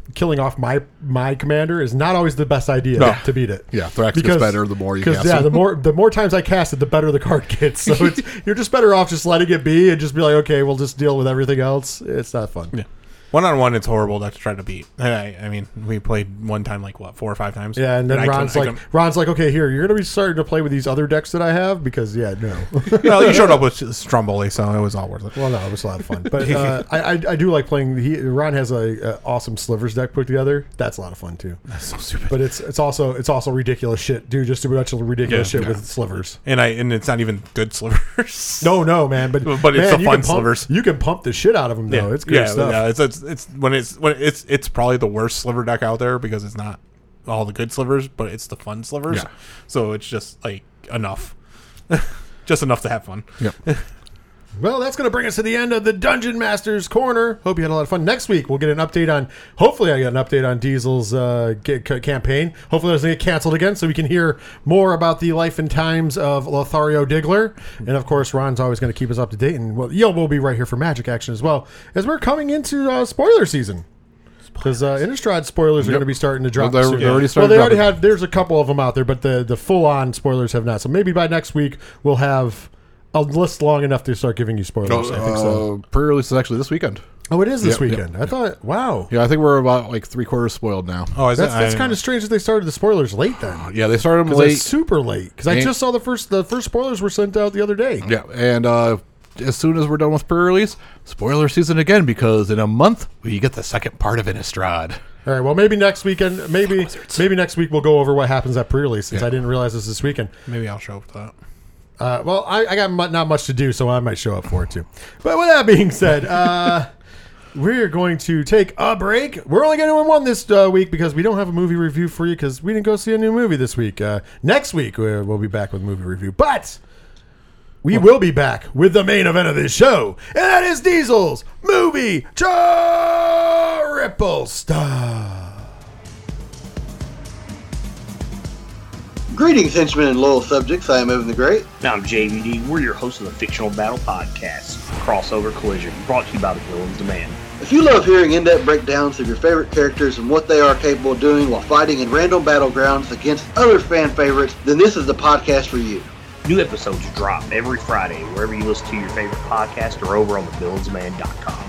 commander is not always the best idea to beat it. Yeah, Thrax gets better the more you cast yeah, him. the more times I cast it, the better the card gets. So you're just better off just letting it be and just be like, okay, we'll just deal with everything else. It's not fun. Yeah. 1-on-1, it's horrible to try to beat. I mean, we played one time like 4 or 5 times. Yeah, and then Ron's like, okay, here, you're gonna be starting to play with these other decks that I have because no. Well, you showed up with Stromboli, so it was all worth it. Well, no, it was a lot of fun. But I do like playing. Ron has a awesome Slivers deck put together. That's a lot of fun too. That's so stupid. But it's also ridiculous shit. Do just a bunch of ridiculous shit with Slivers. And it's not even good Slivers. No, man. But it's man, the fun Slivers. You can pump the shit out of them though. It's good stuff. Yeah, it's probably the worst sliver deck out there because it's not all the good slivers, but it's the fun slivers. Yeah. So it's just like enough, just enough to have fun. Yep. Well, that's going to bring us to the end of the Dungeon Master's Corner. Hope you had a lot of fun. Next week, we'll get an update on, hopefully I get an update on Diesel's campaign. Hopefully it doesn't get canceled again so we can hear more about the life and times of Lothario Diggler. And, of course, Ron's always going to keep us up to date. And we'll be right here for Magic Action as well as we're coming into spoiler season. Because Innistrad spoilers are going to be starting to drop. They already started. Well, they already had. There's a couple of them out there, but the full-on spoilers have not. So maybe by next week, we'll have a list long enough to start giving you spoilers. I think so. Pre-release is actually this weekend. Oh, it is this Yep, weekend. yep, I thought, wow. Yeah, I think we're about like 3/4 spoiled now. Oh, That's kind of strange that they started the spoilers late then. Yeah, they started them 'Cause they're late. super late. Because I just saw the first spoilers were sent out the other day. Yeah, and as soon as we're done with pre-release, spoiler season again, because in a month we get the second part of Innistrad. All right. Well, maybe next weekend. Maybe next week we'll go over what happens at pre-release. Since I didn't realize this weekend. Maybe I'll show up to that. Well, I got not much to do, so I might show up for it too. But with that being said, we're going to take a break. We're only going to do one this week because we don't have a movie review for you because we didn't go see a new movie this week. Next week we'll be back with a movie review, but we will be back with the main event of this show, and that is Diesel's movie Triple Star. Greetings, henchmen and loyal subjects. I am Evan the Great. Now I'm JVD. We're your hosts of the Fictional Battle Podcast, Crossover Collision, brought to you by the Villains Demand. If you love hearing in-depth breakdowns of your favorite characters and what they are capable of doing while fighting in random battlegrounds against other fan favorites, then this is the podcast for you. New episodes drop every Friday wherever you listen to your favorite podcast or over on thevillain'sdemand.com.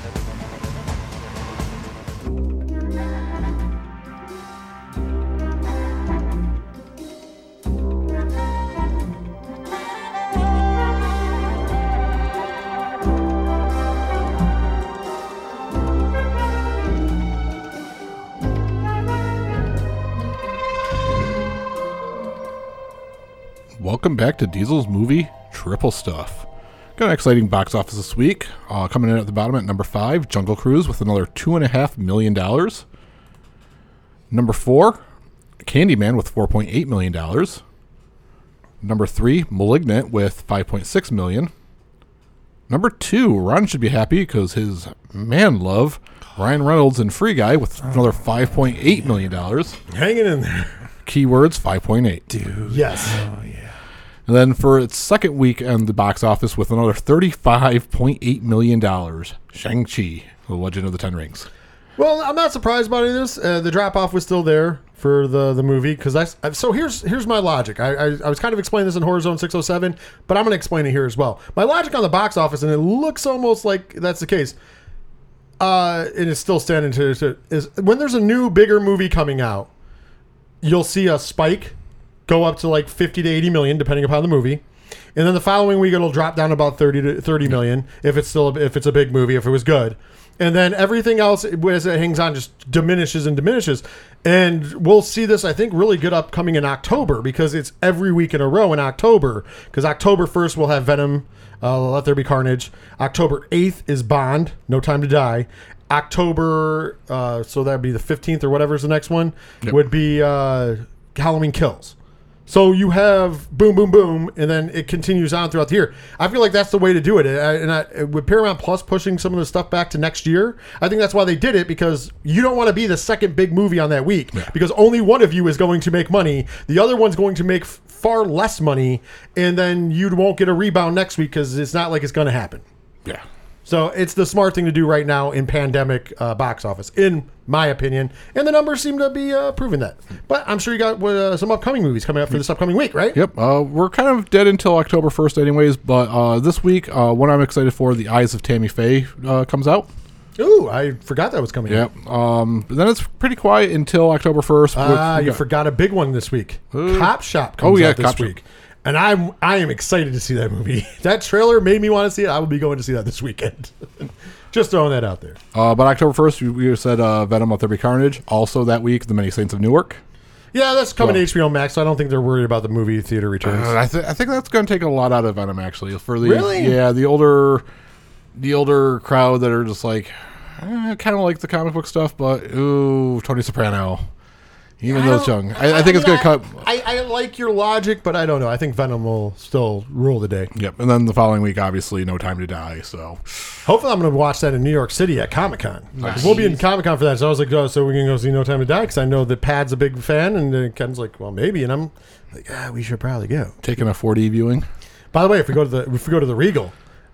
Welcome back to Diesel's movie Triple Stuff. Got an exciting box office this week. Coming in at the bottom at number 5, Jungle Cruise with another $2.5 million. Number 4, Candyman with $4.8 million. Number 3, Malignant with $5.6 million. Number 2, Ron should be happy because his man love, Ryan Reynolds in Free Guy with another $5.8 million. Hanging in there. Keywords 5.8. Dude. Yes. And then for its second week in the box office with another $35.8 million, Shang-Chi, The Legend of the Ten Rings. Well, I'm not surprised by any of this. The drop-off was still there for the movie. So here's my logic. I was kind of explaining this in Horror Zone 607, but I'm going to explain it here as well. My logic on the box office, and it looks almost like that's the case, and it's still standing is when there's a new, bigger movie coming out, you'll see a spike go up to like 50 to 80 million, depending upon the movie. And then the following week, it'll drop down to about 30 to 30 million if it's a big movie, if it was good. And then everything else, as it hangs on, just diminishes and diminishes. And we'll see this, I think, really good upcoming in October because it's every week in a row in October. Because October 1st, we'll have Venom, Let There Be Carnage. October 8th is Bond, No Time to Die. October, so that would be the 15th or whatever is the next one, would be Halloween Kills. So you have boom, boom, boom, and then it continues on throughout the year. I feel like that's the way to do it. With Paramount Plus pushing some of the stuff back to next year, I think that's why they did it, because you don't want to be the second big movie on that week, because only one of you is going to make money. The other one's going to make far less money, and then you won't get a rebound next week because it's not like it's going to happen. Yeah. So it's the smart thing to do right now in pandemic box office, in my opinion. And the numbers seem to be proving that. But I'm sure you got some upcoming movies coming up for this upcoming week, right? Yep. We're kind of dead until October 1st anyways, but this week, what I'm excited for, The Eyes of Tammy Faye comes out. Ooh, I forgot that was coming Yep. Then it's pretty quiet until October 1st. You forgot a big one this week. Cop Shop comes out this week. And I am excited to see that movie. That trailer made me want to see it. I will be going to see that this weekend. Just throwing that out there. But October 1st, we said Venom, Let There Be Carnage. Also that week, The Many Saints of Newark. Yeah, that's coming to HBO Max, so I don't think they're worried about the movie theater returns. I think that's going to take a lot out of Venom, actually. Really? Yeah, the older crowd that are just like, kind of like the comic book stuff, but, ooh, Tony Soprano. Even though it's young. I think it's going to cut. I like your logic, but I don't know. I think Venom will still rule the day. Yep. And then the following week, obviously, No Time to Die. So hopefully I'm going to watch that in New York City at Comic-Con. Nice. We'll be in Comic-Con for that. So I was like, oh, so we're going to go see No Time to Die? Because I know that Pad's a big fan. And Ken's like, well, maybe. And I'm like, we should probably go. Taking a 4D viewing. By the way, if we go to the Regal,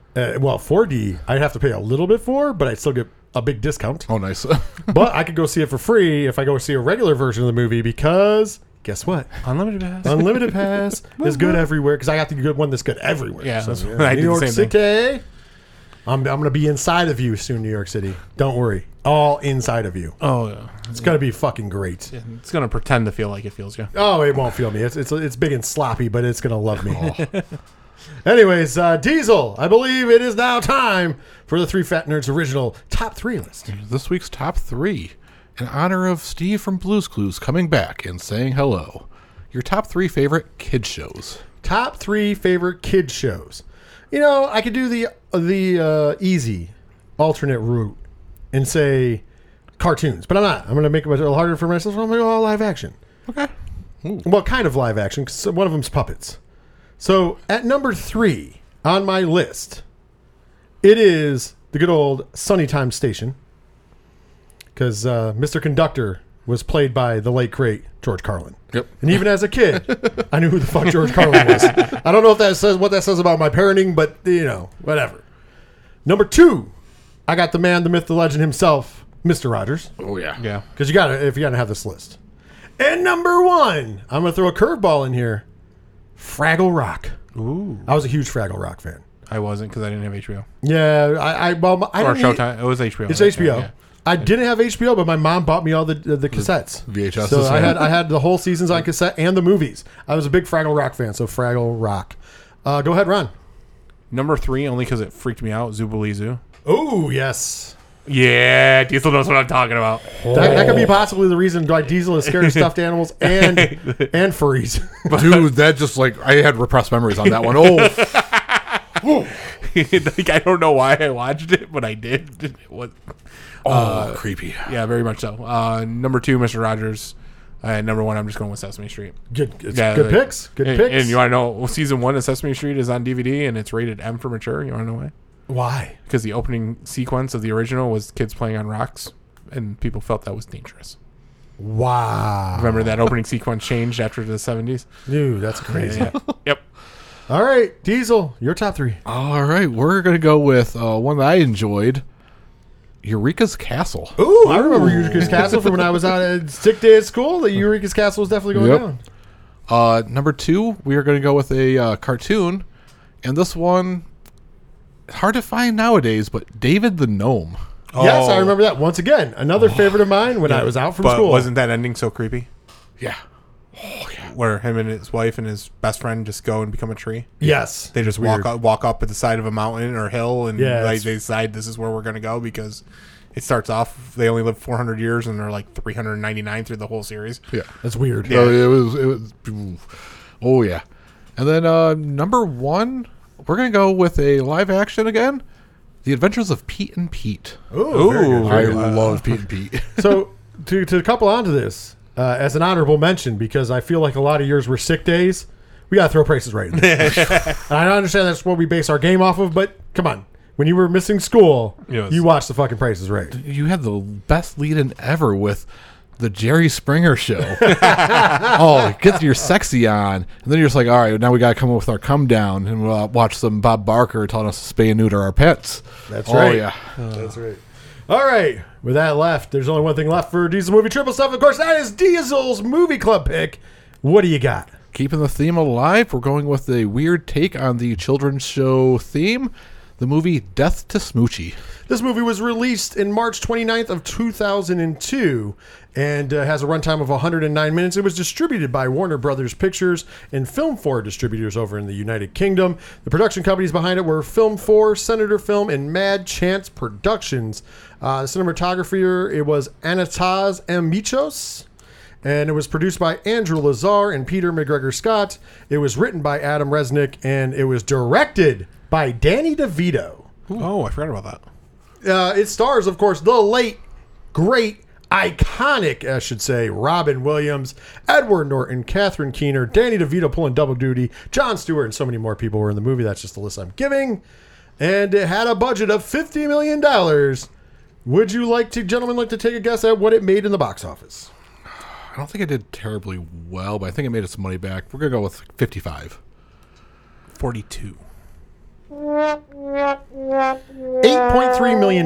4D, I'd have to pay a little bit for, but I'd still get a big discount. Oh, nice. But I could go see it for free if I go see a regular version of the movie, because guess what? Unlimited Pass. Unlimited Pass is good everywhere, because I got the good one that's good everywhere. Yeah, so, that's I New did York the same thing. City. I'm going to be inside of you soon, New York City. Don't worry. All inside of you. Oh, yeah. It's going to be fucking great. Yeah, it's going to pretend to feel like it feels good. Oh, it won't feel me. It's big and sloppy, but it's going to love me. Anyways, Diesel, I believe it is now time for the Three Fat Nerds original top 3 list. This week's top 3, in honor of Steve from Blue's Clues coming back and saying hello. Your top 3 favorite kid shows. Top 3 favorite kid shows. You know, I could do the easy alternate route and say cartoons, but I'm not. I'm going to make it a little harder for myself. So I'm going to go all live action. Okay. Ooh. Well, kind of live action, because one of them's puppets. So at number 3 on my list, it is the good old Sunny Time Station, because Mr. Conductor was played by the late great George Carlin. Yep. And even as a kid, I knew who the fuck George Carlin was. I don't know if that says what that says about my parenting, but whatever. Number 2, I got the man, the myth, the legend himself, Mr. Rogers. Oh yeah. Yeah. Because you gotta have this list. And number 1, I'm gonna throw a curveball in here. Fraggle Rock. Ooh. I was a huge Fraggle Rock fan. I wasn't, because I didn't have HBO. Yeah, I Or didn't. Showtime. It was HBO. It's HBO. Yeah. I didn't have HBO, but my mom bought me all the cassettes. VHS. So I had the whole seasons on cassette and the movies. I was a big Fraggle Rock fan, so Fraggle Rock. Go ahead, Ron. Number 3, only because it freaked me out, Zoobilee Zoo. Oh, yes. Yeah, Diesel knows what I'm talking about. That could be possibly the reason why Diesel is scared of stuffed animals and furries. Dude, that just I had repressed memories on that one. Oh. Like, I don't know why I watched it, but I did. It was, Creepy. yeah, very much so. Number 2, Mr. Rogers. Number 1, I'm just going with Sesame Street. Good picks. Good picks. And you want to know, season 1 of Sesame Street is on DVD, and it's rated M for mature. You want to know why? Why? Because the opening sequence of the original was kids playing on rocks, and people felt that was dangerous. Wow. Remember that opening sequence changed after the 70s? Dude, that's crazy. Yeah. Yep. All right, Diesel, your top 3. All right, we're going to go with one that I enjoyed, Eureka's Castle. Ooh, I remember Eureka's Castle from when I was out at sick day at school. The Eureka's Castle was definitely going down. Number 2, we are going to go with a cartoon, and this one, hard to find nowadays, but David the Gnome. Yes, I remember that. Once again, another favorite of mine when I was out from But school. wasn't that ending so creepy? Yeah. Where him and his wife and his best friend just go and become a tree? Yes. They just Weird. walk up at the side of a mountain or hill, and Yeah, like, it's- they decide this is where we're going to go because it starts off, they only live 400 years, and they're like 399 through the whole series. Yeah. That's weird. Yeah. So it was, oh, yeah. And then number 1, we're going to go with a live action again, The Adventures of Pete and Pete. Ooh, very good, Ooh. very I good. love Pete and Pete. So to couple onto this, as an honorable mention, because I feel like a lot of yours were sick days, we got to throw Prices Right in there. And I understand that's what we base our game off of, but come on. When you were missing school, Yes. you watched the fucking Prices Right. You had the best lead-in ever with the Jerry Springer show. Oh, get your sexy on. And then you're just like, all right, now we got to come up with our come down and we'll watch some Bob Barker telling us to spay and neuter our pets. That's Oh, right. yeah. That's right. All right. With that left, there's only one thing left for Diesel Movie Triple Stuff. Of course, that is Diesel's Movie Club pick. What do you got? Keeping the theme alive, we're going with a weird take on the children's show theme, the movie Death to Smoochie. This movie was released in March 29th of 2002 and has a runtime of 109 minutes. It was distributed by Warner Brothers Pictures and Film 4 distributors over in the United Kingdom. The production companies behind it were Film 4, Senator Film, and Mad Chance Productions. The cinematographer, it was Anataz M. Michos. And it was produced by Andrew Lazar and Peter McGregor Scott. It was written by Adam Resnick, and it was directed by Danny DeVito. Oh, I forgot about that. It stars, of course, the late, great, iconic, I should say, Robin Williams, Edward Norton, Catherine Keener, Danny DeVito pulling double duty, Jon Stewart, and so many more people were in the movie. That's just the list I'm giving. And it had a budget of $50 million. Would you gentlemen, like to take a guess at what it made in the box office? I don't think it did terribly well, but I think it made its money back. We're going to go with 55. 42. $8.3 million.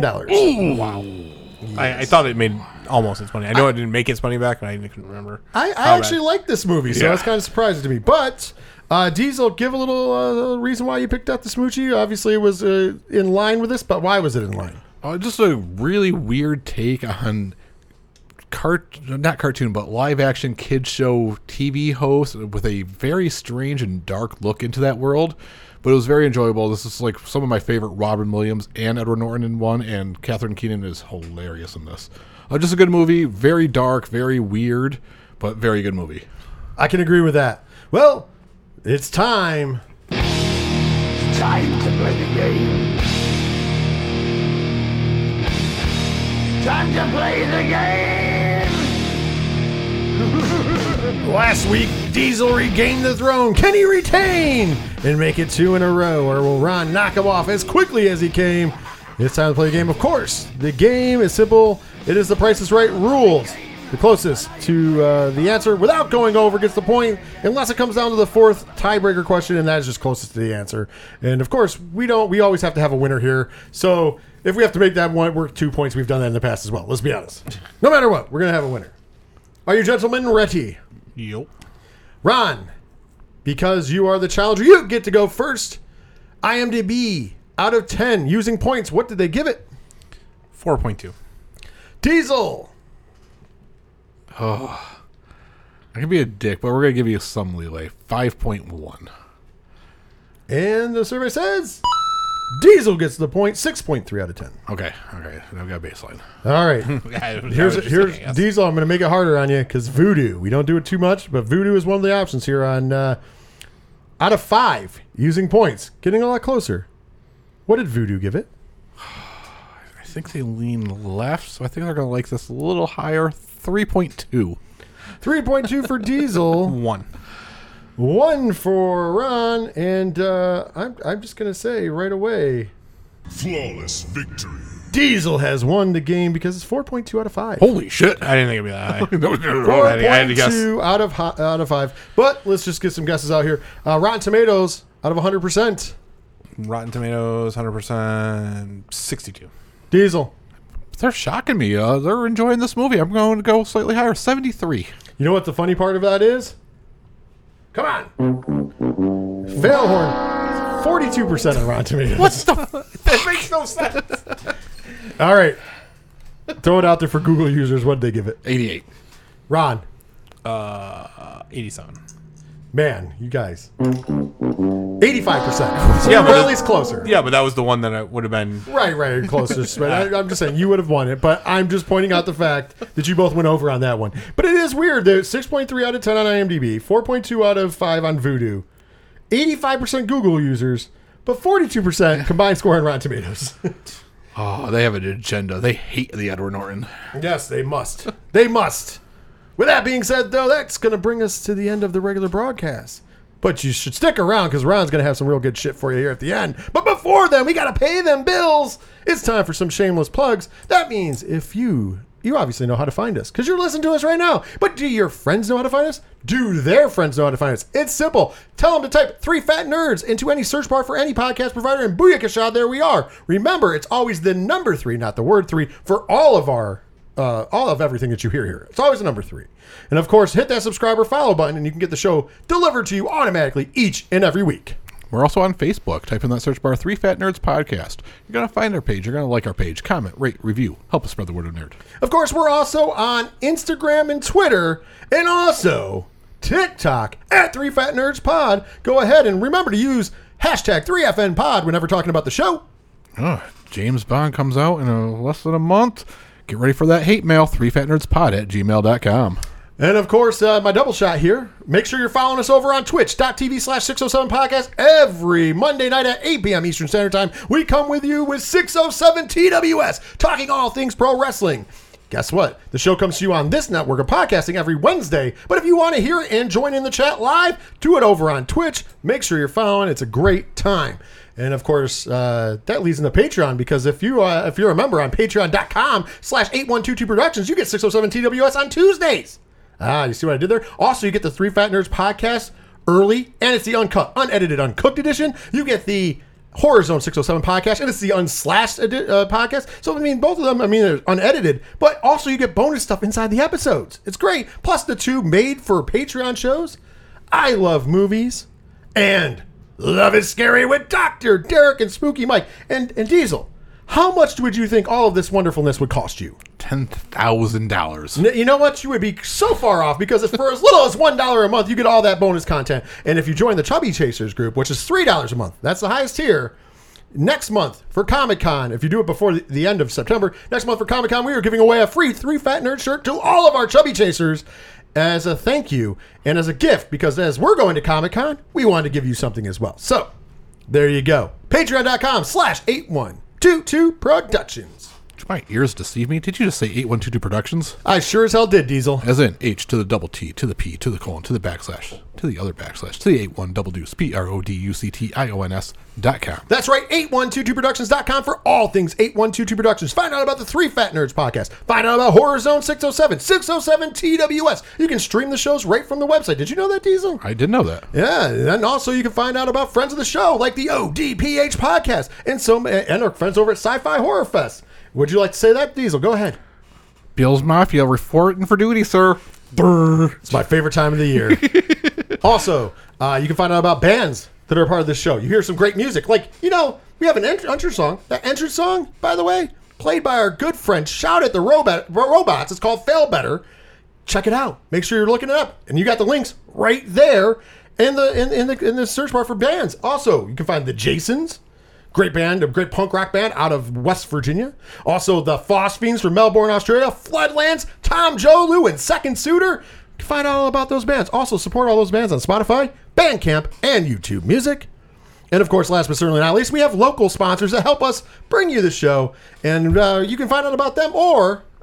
I thought it made almost its money. I know it didn't make its money back, but I couldn't remember. I actually like this movie, so that's kind of surprising to me. But Diesel, give a little reason why you picked out the Smoochie. Obviously, it was in line with this, but why was it in line? Just a really weird take on not cartoon, but live action kids show TV host with a very strange and dark look into that world. But it was very enjoyable. This is like some of my favorite Robin Williams and Edward Norton in one, and Catherine Keenan is hilarious in this. Just a good movie, very dark, very weird, but very good movie. I can agree with that. Well, it's time. Time to play the game. Time to play the game. Last week, Diesel regained the throne. Can he retain and make it 2 in a row, or will Ron knock him off as quickly as he came? It's time to play the game, of course. The game is simple. It is the Price is Right rules. The closest to the answer without going over gets the point, unless it comes down to the fourth tiebreaker question, and that is just closest to the answer. And of course, we always have to have a winner here. So if we have to make that one worth 2 points, we've done that in the past as well. Let's be honest. No matter what, we're going to have a winner. Are you gentlemen ready? Yup. Ron, because you are the challenger, you get to go first. IMDb, out of 10, using points, what did they give it? 4.2. Diesel. I can be a dick, but we're going to give you some leeway. 5.1. And the survey says Diesel gets the point, 6.3 out of 10. Okay. Now we got a baseline. All right. Here's Diesel. I'm going to make it harder on you because Voodoo. We don't do it too much, but Voodoo is one of the options here on out of 5 using points. Getting a lot closer. What did Voodoo give it? I think they lean left, so I think they're going to like this a little higher. 3.2. 3.2 for Diesel. 1. 1 for Ron. And I'm just going to say right away, Flawless victory. Diesel has won the game because it's 4.2 out of 5. Holy shit. I didn't think it'd be that high. I had to guess. 4.2 out of 5. But let's just get some guesses out here. Rotten Tomatoes out of 100%. Rotten Tomatoes, 100%, 62. Diesel. They're shocking me. They're enjoying this movie. I'm going to go slightly higher, 73. You know what the funny part of that is? Come on. Failhorn, 42% on Rotten Tomatoes. What the? That makes no sense. All right. Throw it out there for Google users. What did they give it? 88. Ron. 87. Man, you guys. 85%. So Yeah, you but were at it- least closer. Yeah, but that was the one that I would have been. Right, closest. But I'm just saying, you would have won it. But I'm just pointing out the fact that you both went over on that one. But it is weird. There's 6.3 out of 10 on IMDb, 4.2 out of 5 on Vudu, 85% Google users, but 42% combined score on Rotten Tomatoes. Oh, they have an agenda. They hate the Edward Norton. Yes, they must. They must. With that being said, though, that's going to bring us to the end of the regular broadcast. But you should stick around because Ron's going to have some real good shit for you here at the end. But before then, we got to pay them bills. It's time for some shameless plugs. That means if you obviously know how to find us because you're listening to us right now. But do your friends know how to find us? Do their friends know how to find us? It's simple. Tell them to type 3 Fat Nerds into any search bar for any podcast provider and booyakasha, there we are. Remember, it's always the number 3, not the word 3, for all of everything that you hear here. It's always the number 3. And of course, hit that subscribe or follow button and you can get the show delivered to you automatically each and every week. We're also on Facebook. Type in that search bar, 3 Fat Nerds Podcast. You're going to find our page. You're going to like our page. Comment, rate, review. Help us spread the word of nerd. Of course, we're also on Instagram and Twitter and also TikTok at 3 Fat Nerds Pod. Go ahead and remember to use hashtag 3FN Pod whenever talking about the show. James Bond comes out in less than a month. Get ready for that hate mail, 3fatnerdspod at gmail.com. And of course, my double shot here. Make sure you're following us over on twitch.tv/607 podcast every Monday night at 8 p.m. Eastern Standard Time. We come with you with 607 TWS, talking all things pro wrestling. Guess what? The show comes to you on this network of podcasting every Wednesday. But if you want to hear it and join in the chat live, do it over on Twitch. Make sure you're following. It's a great time. And of course, that leads into Patreon because if you're a member on patreon.com/8122 Productions, you get 607 TWS on Tuesdays. You see what I did there? Also, you get the 3 Fat Nerds podcast early, and it's the uncut, unedited, uncooked edition. You get the Horror Zone 607 podcast, and it's the unslashed podcast. So, I mean, both of them, they're unedited, but also you get bonus stuff inside the episodes. It's great. Plus the 2 made for Patreon shows, I Love Movies, and Love is Scary with Dr. Derek and Spooky Mike. And Diesel, how much would you think all of this wonderfulness would cost you? $10,000. You know what? You would be so far off because for as little as $1 a month, you get all that bonus content. And if you join the Chubby Chasers group, which is $3 a month, that's the highest tier. Next month for Comic-Con, if you do it before the end of September, next month for Comic-Con, we are giving away a free 3 Fat Nerd shirt to all of our Chubby Chasers as a thank you and as a gift, because as we're going to Comic-Con, we wanted to give you something as well. So there you go. Patreon.com/8122 Productions. Did my ears deceive me? Did you just say 8122 Productions? I sure as hell did, Diesel. As in H to the double T to the P to the colon to the backslash to the other backslash to the 81 double deuce PRODUCTIONS.com. That's right, 8122productions.com for all things 8122 Productions. Find out about the 3 Fat Nerds podcast. Find out about Horror Zone 607, 607 TWS. You can stream the shows right from the website. Did you know that, Diesel? I did know that. Yeah, and also you can find out about friends of the show like the ODPH podcast and our friends over at Sci-Fi Horror Fest. Would you like to say that, Diesel? Go ahead. Bill's Mafia reporting for duty, sir. It's my favorite time of the year. Also, you can find out about bands that are a part of this show. You hear some great music. Like, we have an entrance song. That entrance song, by the way, played by our good friend Shout at the Robots. It's called Fail Better. Check it out. Make sure you're looking it up. And you got the links right there in the search bar for bands. Also, you can find the Jasons. Great band, a great punk rock band out of West Virginia. Also, the Phosphines from Melbourne, Australia. Floodlands, Tom Jolu, and Second Suitor. You can find out all about those bands. Also, support all those bands on Spotify, Bandcamp, and YouTube Music. And of course, last but certainly not least, we have local sponsors that help us bring you the show. And you can find out about them or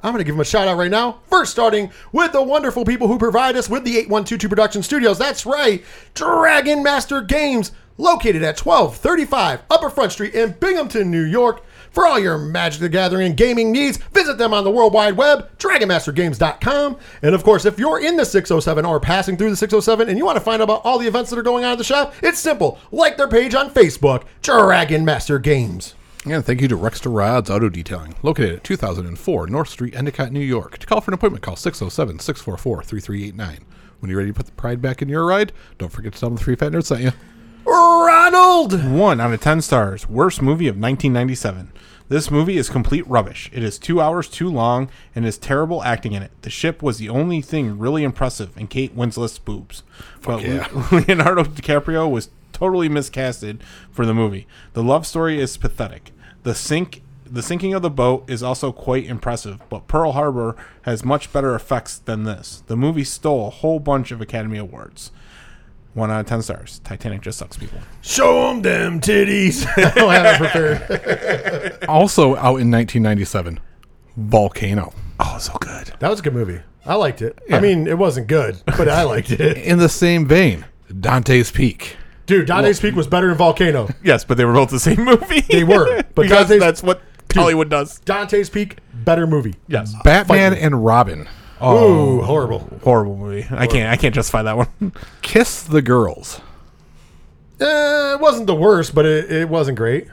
I'm going to give them a shout out right now. First, starting with the wonderful people who provide us with the 8122 Production Studios. That's right, Dragon Master Games, located at 1235 Upper Front Street in Binghamton, New York. For all your Magic the Gathering and gaming needs, visit them on the World Wide Web, DragonMasterGames.com. And of course, if you're in the 607 or passing through the 607 and you want to find out about all the events that are going on at the shop, it's simple. Like their page on Facebook, Dragon Master Games. And thank you to Rexter Rods Auto Detailing, located at 2004 North Street, Endicott, New York. To call for an appointment, call 607-644-3389. When you're ready to put the pride back in your ride, don't forget to tell them the 3 Fat Nerds sent you. Ronald! 1 out of 10 stars. Worst movie of 1997. This movie is complete rubbish. It is 2 hours too long and is terrible acting in it. The ship was the only thing really impressive and Kate Winslet's boobs. But Leonardo DiCaprio was totally miscasted for the movie. The love story is pathetic. The sinking of the boat is also quite impressive, but Pearl Harbor has much better effects than this. The movie stole a whole bunch of Academy Awards. 1 out of 10 stars. Titanic just sucks, people. Show them titties. I don't have it prepared. Also out in 1997, Volcano. Oh, so good. That was a good movie. I liked it. Yeah. I mean, it wasn't good, but I liked it. In the same vein, Dante's Peak. Dude, Dante's Peak was better than Volcano. Yes, but they were both the same movie. They were. But because Dante's, that's what Hollywood does. Dante's Peak, better movie. Yes. Batman and Robin. Ooh, horrible. Horrible movie. I can't justify that one. Kiss the Girls. It wasn't the worst, but it wasn't great.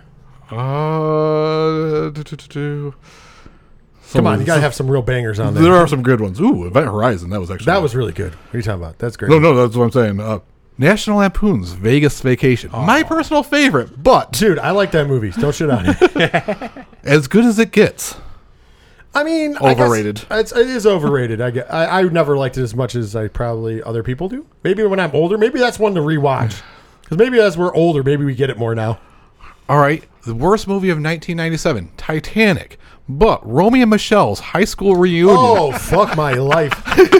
Come Come on, you got to have some real bangers on there. There are some good ones. Ooh, Event Horizon. That was actually That was really good. What are you talking about? That's great. No, that's what I'm saying. National Lampoon's Vegas Vacation. My personal favorite, but Dude, I like that movie. Don't shit on it. as good as it gets. I mean, Overrated. I guess it is overrated. I never liked it as much as I probably other people do. Maybe when I'm older, maybe that's one to rewatch. Because maybe as we're older, maybe we get it more now. All right, the worst movie of 1997, Titanic. But Romeo and Michelle's high school reunion. Oh, fuck my life.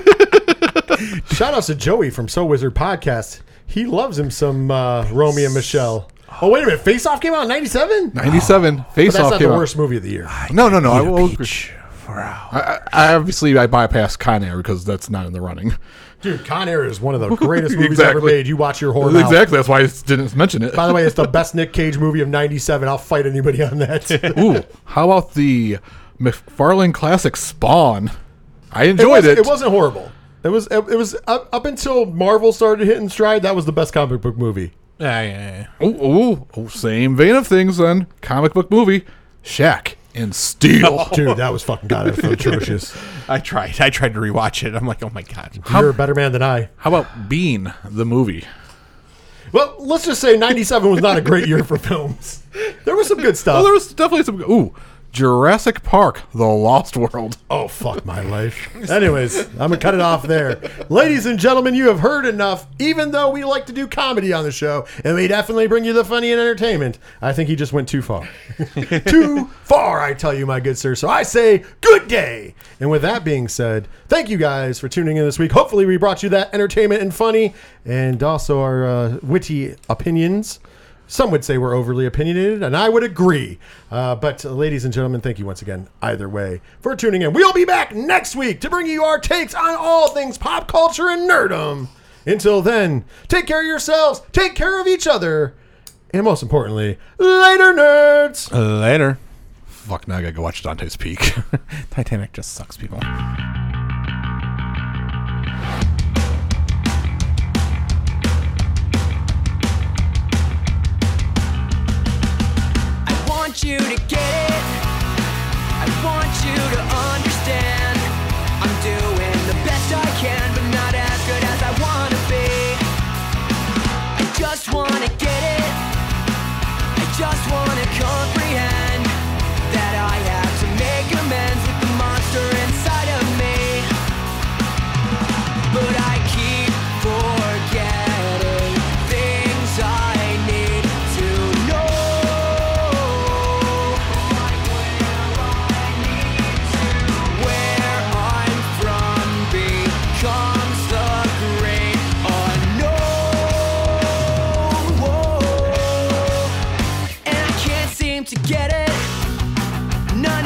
Shout out to Joey from So Wizard Podcast. He loves him some Romeo and Michelle. Oh, wait a minute. Face Off came out in 97? 97, Face But that's Off not came the out. worst movie of the year. No. I will. I obviously bypassed Con Air because that's not in the running. Dude, Con Air is one of the greatest movies Exactly. ever made. You watch your whore mouth. Exactly, that's why I didn't mention it. By the way, it's the best Nick Cage movie of 97. I'll fight anybody on that. Ooh, how about the McFarlane classic Spawn? I enjoyed it. It wasn't horrible. It was up until Marvel started hitting stride. That was the best comic book movie. Yeah. Oh, same vein of things then. Comic book movie, Shaq and Steel. Dude, that was fucking goddamn atrocious. I tried to rewatch it. I'm like, oh my god. You're a better man than I. How about Bean, the movie? Well, let's just say 97 was not a great year for films. There was some good stuff. Oh, there was definitely some. Ooh, Jurassic Park, The Lost World. Oh, fuck my life. Anyways, I'm going to cut it off there. Ladies and gentlemen, you have heard enough. Even though we like to do comedy on the show, and we definitely bring you the funny and entertainment, I think he just went too far. Too far, I tell you, my good sir. So I say good day. And with that being said, thank you guys for tuning in this week. Hopefully we brought you that entertainment and funny, and also our witty opinions. Some would say we're overly opinionated, and I would agree. But ladies and gentlemen, thank you once again, either way, for tuning in. We'll be back next week to bring you our takes on all things pop culture and nerdom. Until then, take care of yourselves, take care of each other, and most importantly, later, nerds! Later. Fuck, now I gotta go watch Dante's Peak. Titanic just sucks, people. You to get it. I want you to understand. I'm doing the best I can, but not as good as I want to be. I just want to get it. I just want to comprehend that I have to make amends with the monster inside of me. But I keep forgetting things I need to know. To get it, none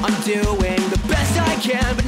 I'm doing the best I can, but